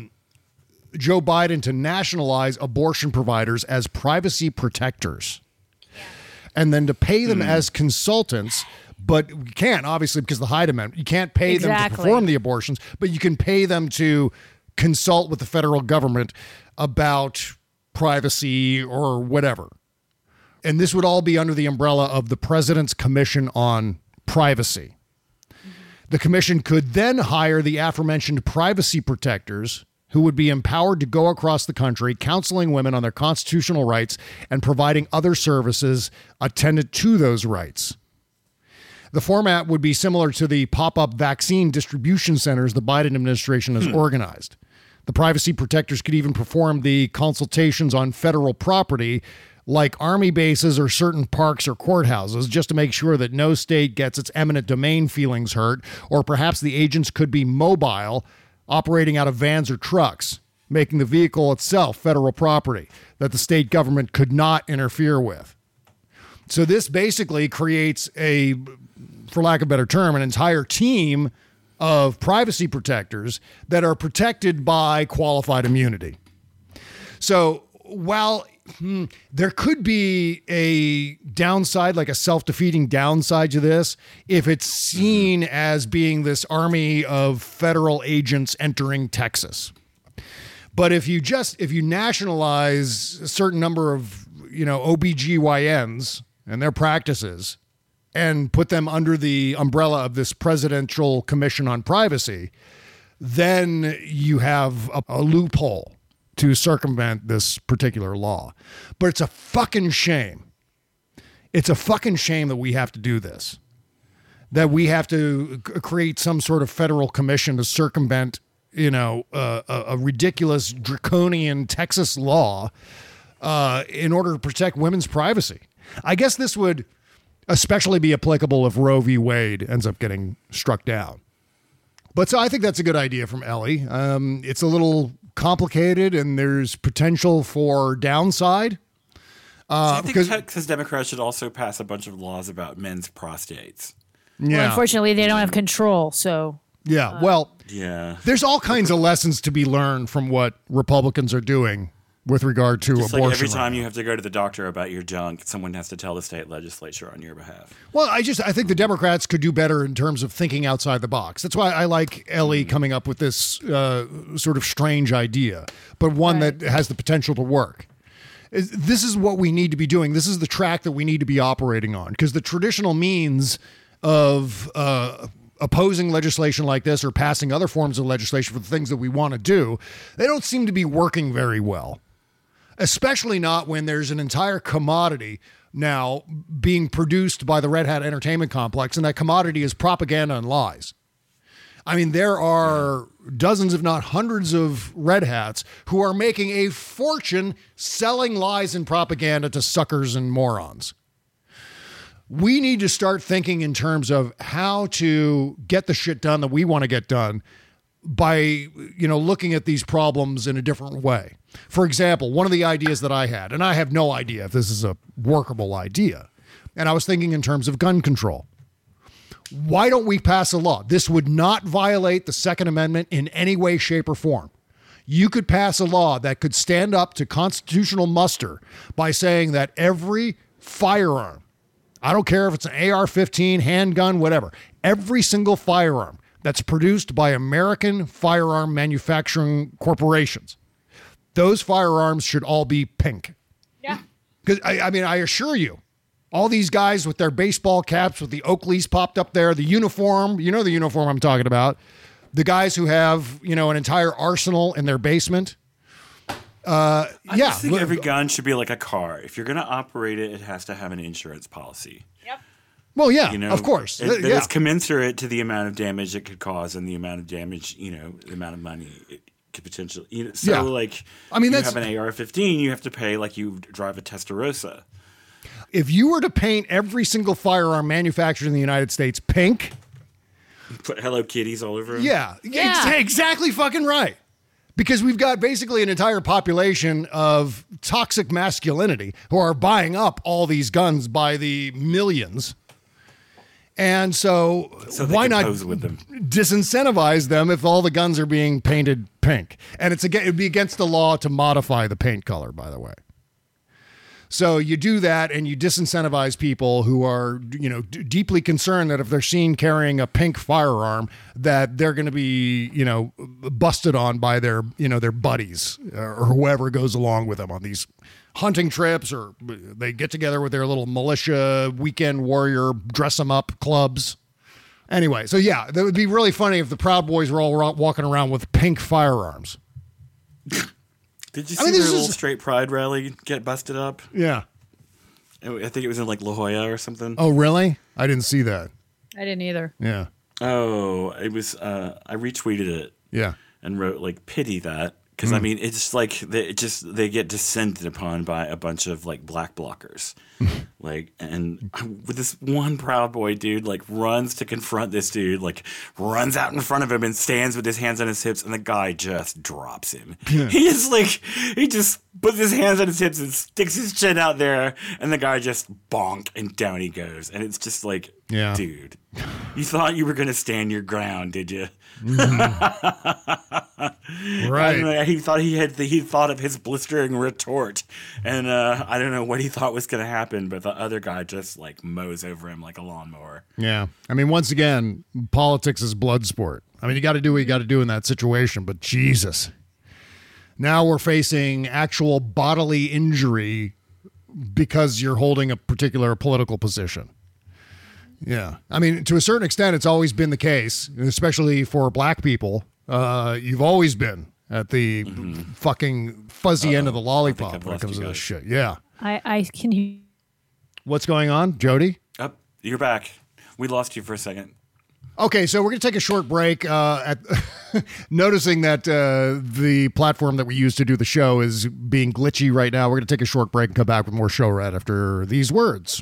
Joe Biden to nationalize abortion providers as privacy protectors. And then to pay them as consultants, but you can't, obviously, because of the Hyde Amendment. You can't pay them to perform the abortions, but you can pay them to consult with the federal government about privacy or whatever. And this would all be under the umbrella of the President's Commission on Privacy. The commission could then hire the aforementioned privacy protectors who would be empowered to go across the country, counseling women on their constitutional rights and providing other services attendant to those rights. The format would be similar to the pop-up vaccine distribution centers the Biden administration has organized. The privacy protectors could even perform the consultations on federal property, like Army bases or certain parks or courthouses, just to make sure that no state gets its eminent domain feelings hurt, or perhaps the agents could be mobile, operating out of vans or trucks, making the vehicle itself federal property that the state government could not interfere with. So this basically creates a, for lack of a better term, an entire team of privacy protectors that are protected by qualified immunity. So while there could be a downside, like a self-defeating downside to this, if it's seen as being this army of federal agents entering Texas. But if you nationalize a certain number of, OBGYNs and their practices and put them under the umbrella of this Presidential Commission on Privacy, then you have a loophole to circumvent this particular law. But it's a fucking shame. It's a fucking shame that we have to do this. That we have to create some sort of federal commission to circumvent, a ridiculous draconian Texas law in order to protect women's privacy. I guess this would especially be applicable if Roe v. Wade ends up getting struck down. But so I think that's a good idea from Elie. It's a little complicated and there's potential for downside. I think Texas Democrats should also pass a bunch of laws about men's prostates. Yeah. Well, unfortunately, they don't have control, so... Yeah, there's all kinds of lessons to be learned from what Republicans are doing with regard to abortion. Like every time you have to go to the doctor about your junk, someone has to tell the state legislature on your behalf. Well, I think the Democrats could do better in terms of thinking outside the box. That's why I like Elie coming up with this sort of strange idea, but one that has the potential to work. This is what we need to be doing. This is the track that we need to be operating on, because the traditional means of opposing legislation like this or passing other forms of legislation for the things that we want to do, they don't seem to be working very well, especially not when there's an entire commodity now being produced by the Red Hat Entertainment Complex, and that commodity is propaganda and lies. I mean, there are dozens, if not hundreds, of Red Hats who are making a fortune selling lies and propaganda to suckers and morons. We need to start thinking in terms of how to get the shit done that we want to get done by, looking at these problems in a different way. For example, one of the ideas that I had, and I have no idea if this is a workable idea, and I was thinking in terms of gun control. Why don't we pass a law? This would not violate the Second Amendment in any way, shape, or form. You could pass a law that could stand up to constitutional muster by saying that every firearm, I don't care if it's an AR-15, handgun, whatever, every single firearm that's produced by American firearm manufacturing corporations, those firearms should all be pink. Yeah. Because, I assure you, all these guys with their baseball caps with the Oakleys popped up there, the uniform, the uniform I'm talking about, the guys who have, an entire arsenal in their basement. I just think every gun should be like a car. If you're going to operate it, it has to have an insurance policy. Yep. Well, yeah, of course. It's commensurate to the amount of damage it could cause and the amount of damage, the amount of money it could potentially. You have an AR-15, you have to pay like you drive a Testarossa. If you were to paint every single firearm manufactured in the United States pink, put Hello Kitties all over them. Yeah. Exactly fucking right. Because we've got basically an entire population of toxic masculinity who are buying up all these guns by the millions. And so why not with them? Disincentivize them if all the guns are being painted pink? And it'd be against the law to modify the paint color, by the way. So you do that and you disincentivize people who are, deeply concerned that if they're seen carrying a pink firearm, that they're going to be, busted on by their buddies or whoever goes along with them on these hunting trips, or they get together with their little militia, weekend warrior, dress them up clubs. Anyway, so yeah, that would be really funny if the Proud Boys were all walking around with pink firearms. Did you see their little straight pride rally get busted up? Yeah. I think it was in like La Jolla or something. Oh, really? I didn't see that. I didn't either. Yeah. Oh, it was, I retweeted it. Yeah. And wrote like, pity that. Because, I mean, it's like they get descended upon by a bunch of like black blockers. And with this one Proud Boy dude, like runs to confront this dude, like runs out in front of him and stands with his hands on his hips, and the guy just drops him. Yeah. He just puts his hands on his hips and sticks his chin out there, and the guy just bonk, and down he goes. And it's just like, dude, you thought you were going to stand your ground, did you? Right. He thought of his blistering retort, and I don't know what he thought was going to happen, but the other guy just like mows over him like a lawnmower. Yeah. I mean, once again, politics is blood sport. I mean, you got to do what you got to do in that situation, but Jesus. Now we're facing actual bodily injury because you're holding a particular political position. Yeah. I mean, to a certain extent, it's always been the case, especially for black people. You've always been at the fucking fuzzy end of the lollipop when it comes to this shit. Yeah. I can hear. What's going on, Jody? You're back. We lost you for a second. Okay, so we're going to take a short break. Noticing that the platform that we use to do the show is being glitchy right now, we're going to take a short break and come back with more show right after these words.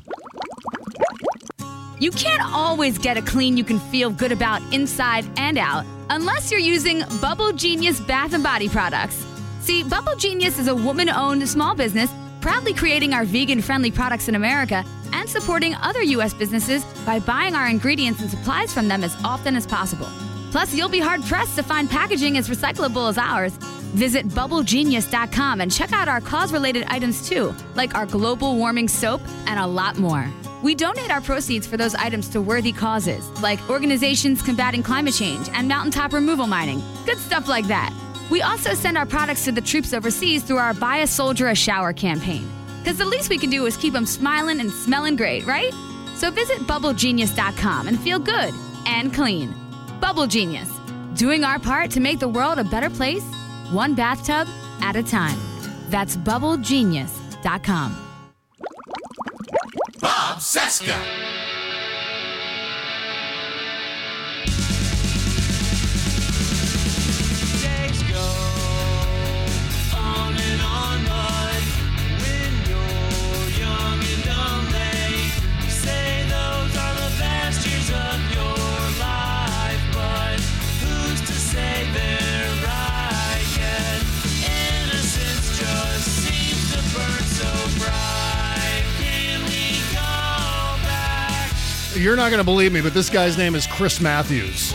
You can't always get a clean you can feel good about inside and out unless you're using Bubble Genius Bath & Body products. See, Bubble Genius is a woman-owned small business proudly creating our vegan-friendly products in America and supporting other U.S. businesses by buying our ingredients and supplies from them as often as possible. Plus, you'll be hard-pressed to find packaging as recyclable as ours. Visit BubbleGenius.com and check out our cause-related items too, like our global warming soap and a lot more. We donate our proceeds for those items to worthy causes, like organizations combating climate change and mountaintop removal mining. Good stuff like that. We also send our products to the troops overseas through our Buy a Soldier a Shower campaign. Because the least we can do is keep them smiling and smelling great, right? So visit BubbleGenius.com and feel good and clean. Bubble Genius. Doing our part to make the world a better place, one bathtub at a time. That's BubbleGenius.com. Bob Cesca. Days go on and on, but when you're young and dumb, they say those are the best years of your life. But who's to say they're right yet? Innocence just seems to burn so bright. Can we go back? You're not going to believe me, but this guy's name is Chris Matthews.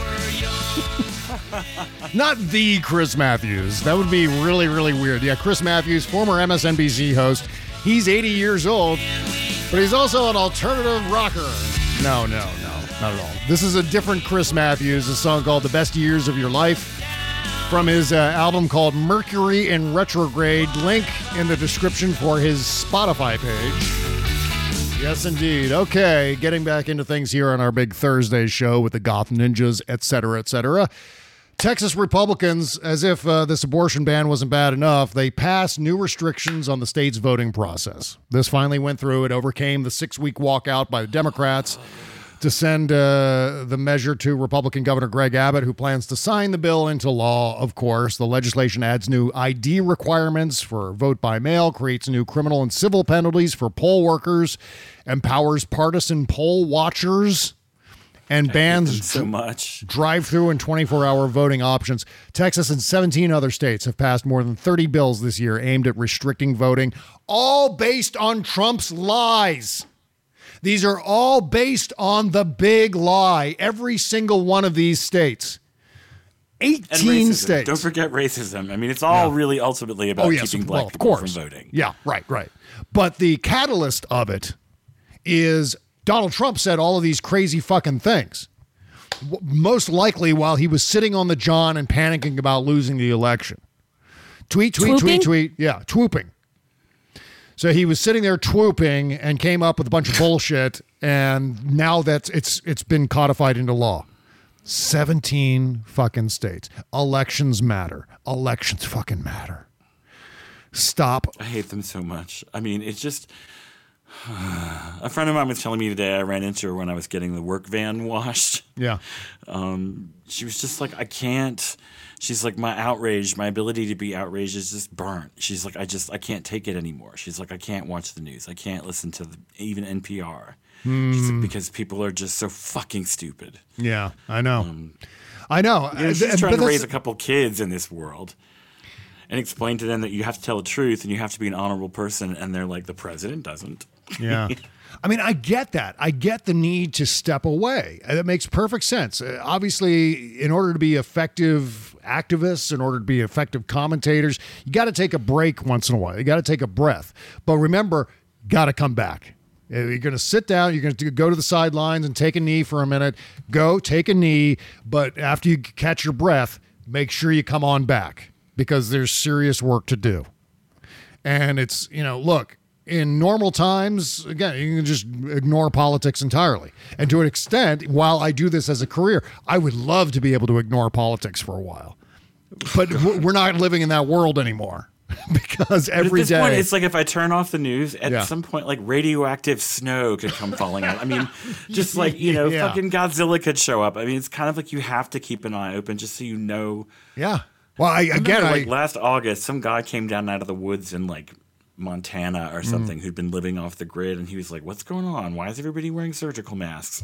Not the Chris Matthews. That would be really, really weird. Yeah, Chris Matthews, former MSNBC host. He's 80 years old, but he's also an alternative rocker. No, not at all. This is a different Chris Matthews, a song called The Best Years of Your Life from his album called Mercury in Retrograde. Link in the description for his Spotify page. Yes, indeed. Okay, getting back into things here on our big Thursday show with the Goth Ninjas, et cetera. Texas Republicans, as if this abortion ban wasn't bad enough, they passed new restrictions on the state's voting process. This finally went through. It overcame the 6-week walkout by the Democrats to send the measure to Republican Governor Greg Abbott, who plans to sign the bill into law, of course. The legislation adds new ID requirements for vote by mail, creates new criminal and civil penalties for poll workers, empowers partisan poll watchers, and bans so much drive-through and 24-hour voting options. Texas and 17 other states have passed more than 30 bills this year aimed at restricting voting, all based on Trump's lies. These are all based on the big lie. Every single one of these states. 18 states. Don't forget racism. I mean, it's all really ultimately about keeping black people from voting. Yeah, right. But the catalyst of it is Donald Trump said all of these crazy fucking things. Most likely while he was sitting on the john and panicking about losing the election. Tweet. Yeah, twooping. So he was sitting there twooping and came up with a bunch of bullshit, and now it's been codified into law. 17 fucking states. Elections matter. Elections fucking matter. Stop. I hate them so much. I mean, it's just... A friend of mine was telling me today, I ran into her when I was getting the work van washed. Yeah. She was just like, I can't. She's like, my outrage, my ability to be outraged is just burnt. She's like, I can't take it anymore. She's like, I can't watch the news. I can't listen to even NPR. She's like, because people are just so fucking stupid. Yeah, I know. I know. You know, she's trying to raise a couple kids in this world and explain to them that you have to tell the truth and you have to be an honorable person. And they're like, the president doesn't. Yeah. I mean, I get that. I get the need to step away. That makes perfect sense. Obviously, in order to be effective activists, in order to be effective commentators, you got to take a break once in a while. You got to take a breath. But remember, got to come back. You're going to sit down. You're going to go to the sidelines and take a knee for a minute. Go take a knee. But after you catch your breath, make sure you come on back because there's serious work to do. And it's, look, in normal times, again, you can just ignore politics entirely. And to an extent, while I do this as a career, I would love to be able to ignore politics for a while. But we're not living in that world anymore because every day. Point, it's like if I turn off the news, at some point, like radioactive snow could come falling out. I mean, just like, fucking Godzilla could show up. I mean, it's kind of like you have to keep an eye open just so you know. Yeah. Well, last August, some guy came down out of the woods in like Montana or something who'd been living off the grid, and he was like, what's going on? Why is everybody wearing surgical masks?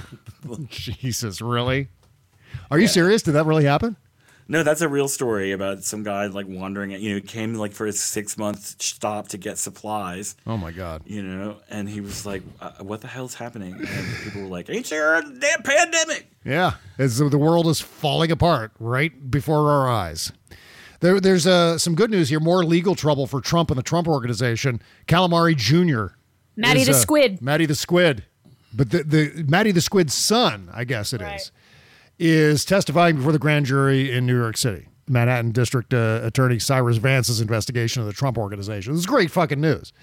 Jesus, really? Are you serious? Did that really happen? No, that's a real story about some guy like wandering. Came like for his 6-month stop to get supplies. Oh my God! And he was like, "What the hell's happening?" And people were like, "Ain't there a damn pandemic?" Yeah, as the world is falling apart right before our eyes. There's some good news here. More legal trouble for Trump and the Trump Organization. Calamari Jr. Matty the Squid. Matty the Squid. But the Matty the Squid's son, I guess it is testifying before the grand jury in New York City. Manhattan District Attorney Cyrus Vance's investigation of the Trump Organization. This is great fucking news.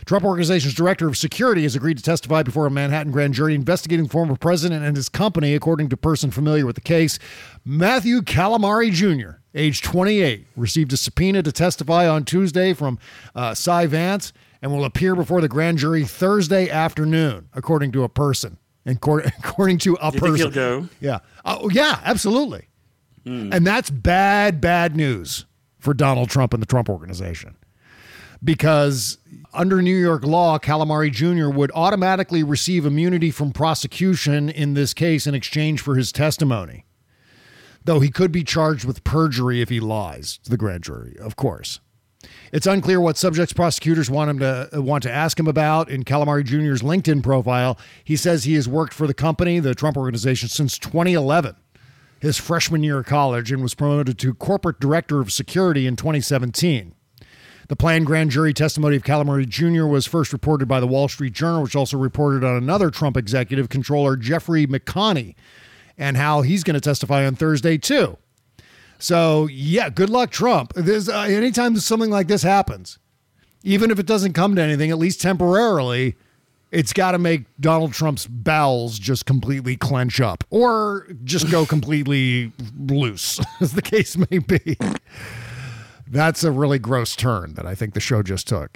Trump Organization's director of security has agreed to testify before a Manhattan grand jury investigating the former president and his company, according to a person familiar with the case. Matthew Calamari Jr., age 28, received a subpoena to testify on Tuesday from Cy Vance and will appear before the grand jury Thursday afternoon, according to a person. According to a person. Do you think he'll go? Yeah. Oh, yeah, absolutely. And that's bad news for Donald Trump and the Trump Organization. Because under New York law, Calamari Jr. would automatically receive immunity from prosecution in this case in exchange for his testimony. Though he could be charged with perjury if he lies to the grand jury, of course. It's unclear what subjects prosecutors want to ask him about. In Calamari Jr.'s LinkedIn profile, he says he has worked for the company, the Trump Organization, since 2011, his freshman year of college, and was promoted to corporate director of security in 2017. The planned grand jury testimony of Calamari Jr. was first reported by the Wall Street Journal, which also reported on another Trump executive, controller Jeffrey McConney, and how he's going to testify on Thursday, too. So, yeah, good luck, Trump. Anytime something like this happens, even if it doesn't come to anything, at least temporarily, it's got to make Donald Trump's bowels just completely clench up or just go completely loose, as the case may be. That's a really gross turn that I think the show just took.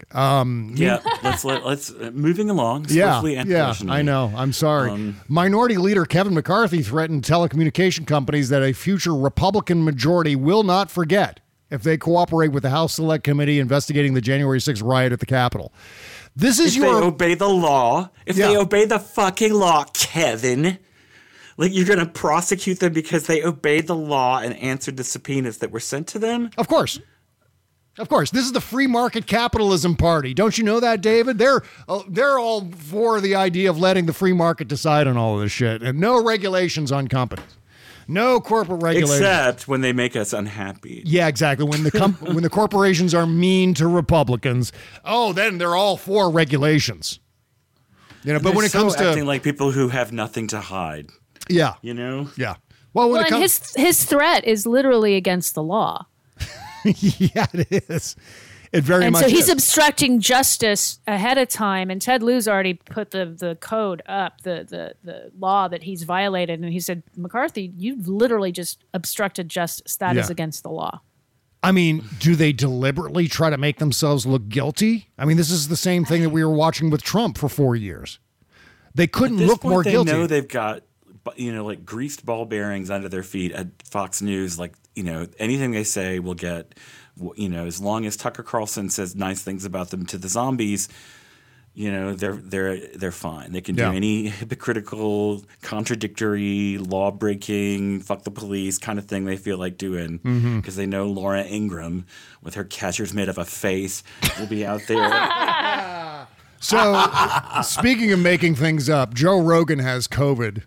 Let's moving along swiftly and professionally. I know. I'm sorry. Minority Leader Kevin McCarthy threatened telecommunication companies that a future Republican majority will not forget if they cooperate with the House Select Committee investigating the January 6th riot at the Capitol. This is if they obey the law. If they obey the fucking law, Kevin. Like, you're going to prosecute them because they obeyed the law and answered the subpoenas that were sent to them? Of course. Of course, this is the free market capitalism party. Don't you know that, David? They're all for the idea of letting the free market decide on all of this shit and no regulations on companies. No corporate regulations. Except when they make us unhappy. Yeah, exactly. When the corporations are mean to Republicans, then they're all for regulations. But when it comes to acting like people who have nothing to hide. Yeah. Yeah. Well, his threat is literally against the law. Yeah, it is. It very much is. And so is. he's obstructing justice ahead of time. And Ted Lieu's already put the code up, the law that he's violated. And he said, McCarthy, you've literally just obstructed justice. That is against the law. I mean, do they deliberately try to make themselves look guilty? I mean, this is the same thing that we were watching with Trump for 4 years. They couldn't look more guilty. They know they've got, like greased ball bearings under their feet at Fox News. Like, anything they say will get, as long as Tucker Carlson says nice things about them to the zombies, they're fine. They can do any hypocritical, contradictory, law-breaking, fuck the police kind of thing they feel like doing because they know Laura Ingraham with her catchers made of a face will be out there. So, speaking of making things up, Joe Rogan has COVID.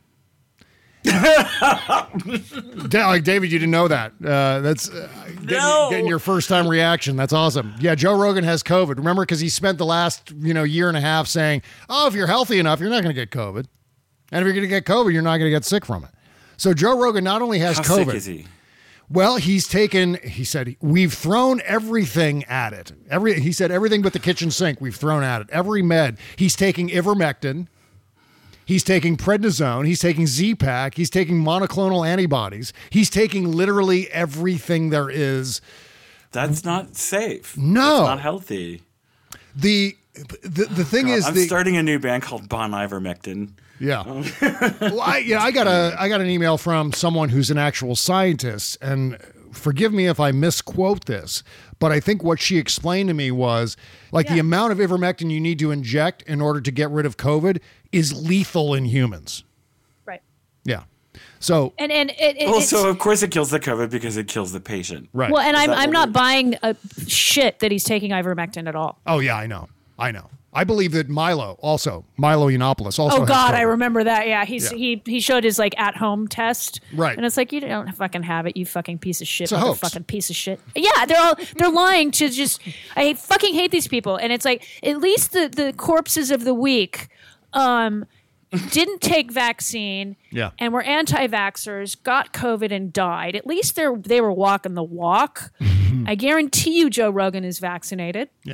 David, you didn't know that. That's getting your first time reaction. That's awesome. Yeah, Joe Rogan has COVID. Remember, because he spent the last year and a half saying, if you're healthy enough, you're not going to get COVID, and if you're going to get COVID, you're not going to get sick from it. So Joe Rogan not only has COVID. Sick is he? Well, he said, we've thrown everything at it. He said everything but the kitchen sink we've thrown at it. Every med. He's taking ivermectin. He's taking prednisone. He's taking Z-Pak. He's taking monoclonal antibodies. He's taking literally everything there is. That's not safe. No. That's not healthy. The thing is, I'm starting a new band called Bon Ivermectin. Yeah. Well, I got an email from someone who's an actual scientist, and forgive me if I misquote this, but I think what she explained to me was the amount of ivermectin you need to inject in order to get rid of COVID is lethal in humans. Right. Yeah. So so of course it kills the COVID because it kills the patient. Right. Well, and I'm not buying a shit that he's taking ivermectin at all. Oh yeah, I know. I believe that Milo Yiannopoulos also. Oh God, has I remember that. Yeah, he showed his at home test. Right. And it's like, you don't fucking have it, you fucking piece of shit. It's a hoax. Fucking piece of shit. Yeah, they're lying to just. I fucking hate these people. And it's like, at least the corpses of the week, didn't take vaccine. Yeah. And were anti-vaxxers, got COVID and died. At least they were walking the walk. I guarantee you, Joe Rogan is vaccinated. Yeah.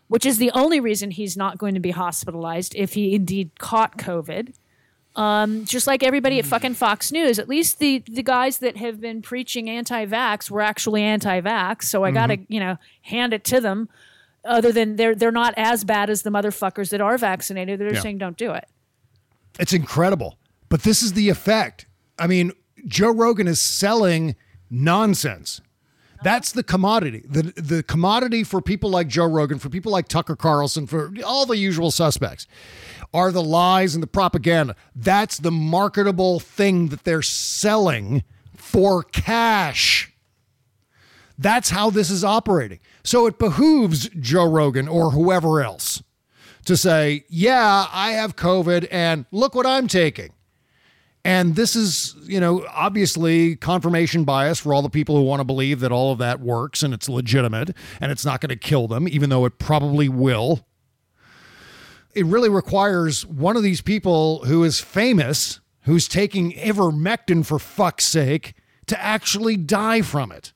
which is the only reason he's not going to be hospitalized if he indeed caught COVID. Just like everybody at fucking Fox News, at least the guys that have been preaching anti-vax were actually anti-vax. So I got to, hand it to them. Other than they're not as bad as the motherfuckers that are vaccinated. They're saying don't do it. It's incredible. But this is the effect. I mean, Joe Rogan is selling nonsense. That's the commodity. The commodity for people like Joe Rogan, for people like Tucker Carlson, for all the usual suspects, are the lies and the propaganda. That's the marketable thing that they're selling for cash. That's how this is operating. So it behooves Joe Rogan or whoever else to say, yeah, I have COVID and look what I'm taking. And this is, obviously confirmation bias for all the people who want to believe that all of that works and it's legitimate and it's not going to kill them, even though it probably will. It really requires one of these people who is famous, who's taking ivermectin for fuck's sake, to actually die from it.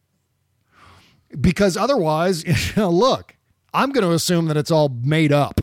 Because otherwise, look, I'm going to assume that it's all made up.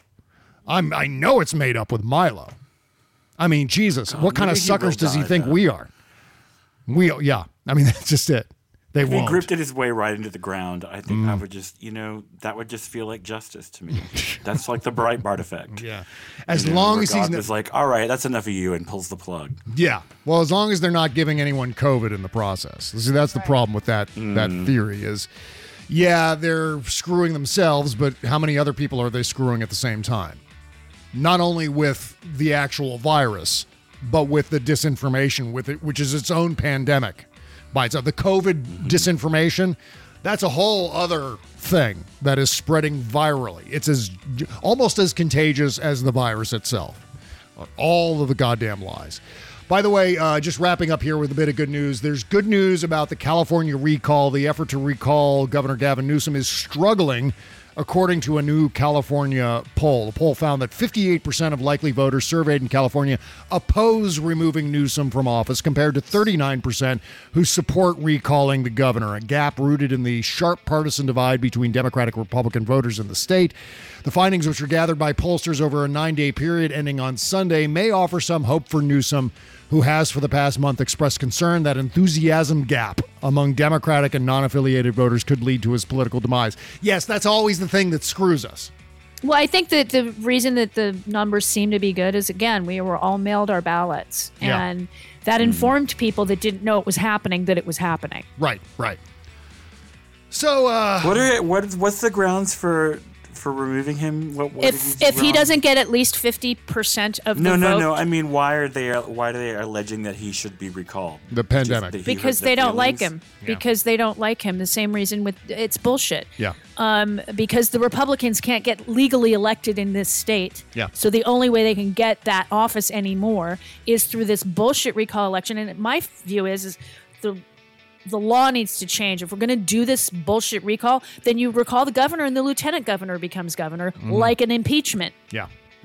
I know it's made up with Milo. I mean, Jesus, what kind of suckers does he think we are? Yeah. I mean, that's just it. They won't. If he gripped his way right into the ground, I think I would just, that would just feel like justice to me. That's like the Breitbart effect. Yeah. As long as he's like, all right, that's enough of you, and pulls the plug. Yeah. Well, as long as they're not giving anyone COVID in the process. See, that's the problem with that theory is, yeah, they're screwing themselves, but how many other people are they screwing at the same time? Not only with the actual virus, but with the disinformation with it, which is its own pandemic by itself. The COVID disinformation, that's a whole other thing that is spreading virally. It's almost as contagious as the virus itself. All of the goddamn lies. By the way, just wrapping up here with a bit of good news. There's good news about the California recall. The effort to recall Governor Gavin Newsom is struggling, according to a new California poll. The poll found that 58% of likely voters surveyed in California oppose removing Newsom from office, compared to 39% who support recalling the governor, a gap rooted in the sharp partisan divide between Democratic and Republican voters in the state. The findings, which were gathered by pollsters over a 9-day period ending on Sunday, may offer some hope for Newsom, who has for the past month expressed concern that enthusiasm gap among Democratic and non-affiliated voters could lead to his political demise. Yes, that's always the thing that screws us. Well, I think that the reason that the numbers seem to be good is, again, we were all mailed our ballots. And that informed people that didn't know it was happening that it was happening. Right. So, what's the grounds for removing him? If he doesn't get at least 50% of the vote. No. I mean, why are they alleging that he should be recalled? The pandemic. Because they don't like him. Yeah. Because they don't like him. The same reason it's bullshit. Yeah. Because the Republicans can't get legally elected in this state. Yeah. So the only way they can get that office anymore is through this bullshit recall election. And my view is the law needs to change. If we're going to do this bullshit recall, then you recall the governor and the lieutenant governor becomes governor, like an impeachment. Yeah.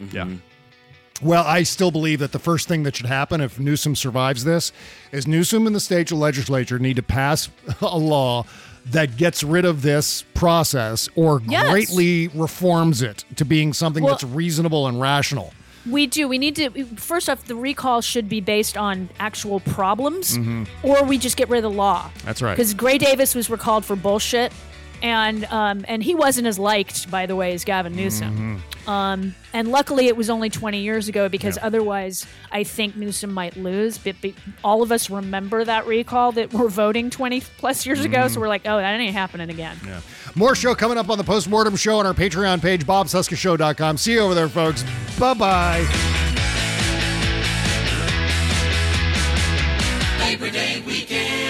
Well, I still believe that the first thing that should happen if Newsom survives this is Newsom and the state legislature need to pass a law that gets rid of this process or greatly reforms it to being something that's reasonable and rational. We do. We need to, first off, the recall should be based on actual problems, or we just get rid of the law. That's right. Because Gray Davis was recalled for bullshit, and he wasn't as liked, by the way, as Gavin Newsom. And luckily it was only 20 years ago, because otherwise I think Newsom might lose. But all of us remember that recall that we're voting 20 plus years ago, so we're like, oh, that ain't happening again. Yeah. More show coming up on the Postmortem Show on our Patreon page, bobcescashow.com. See you over there, folks. Bye-bye. Labor Day weekend.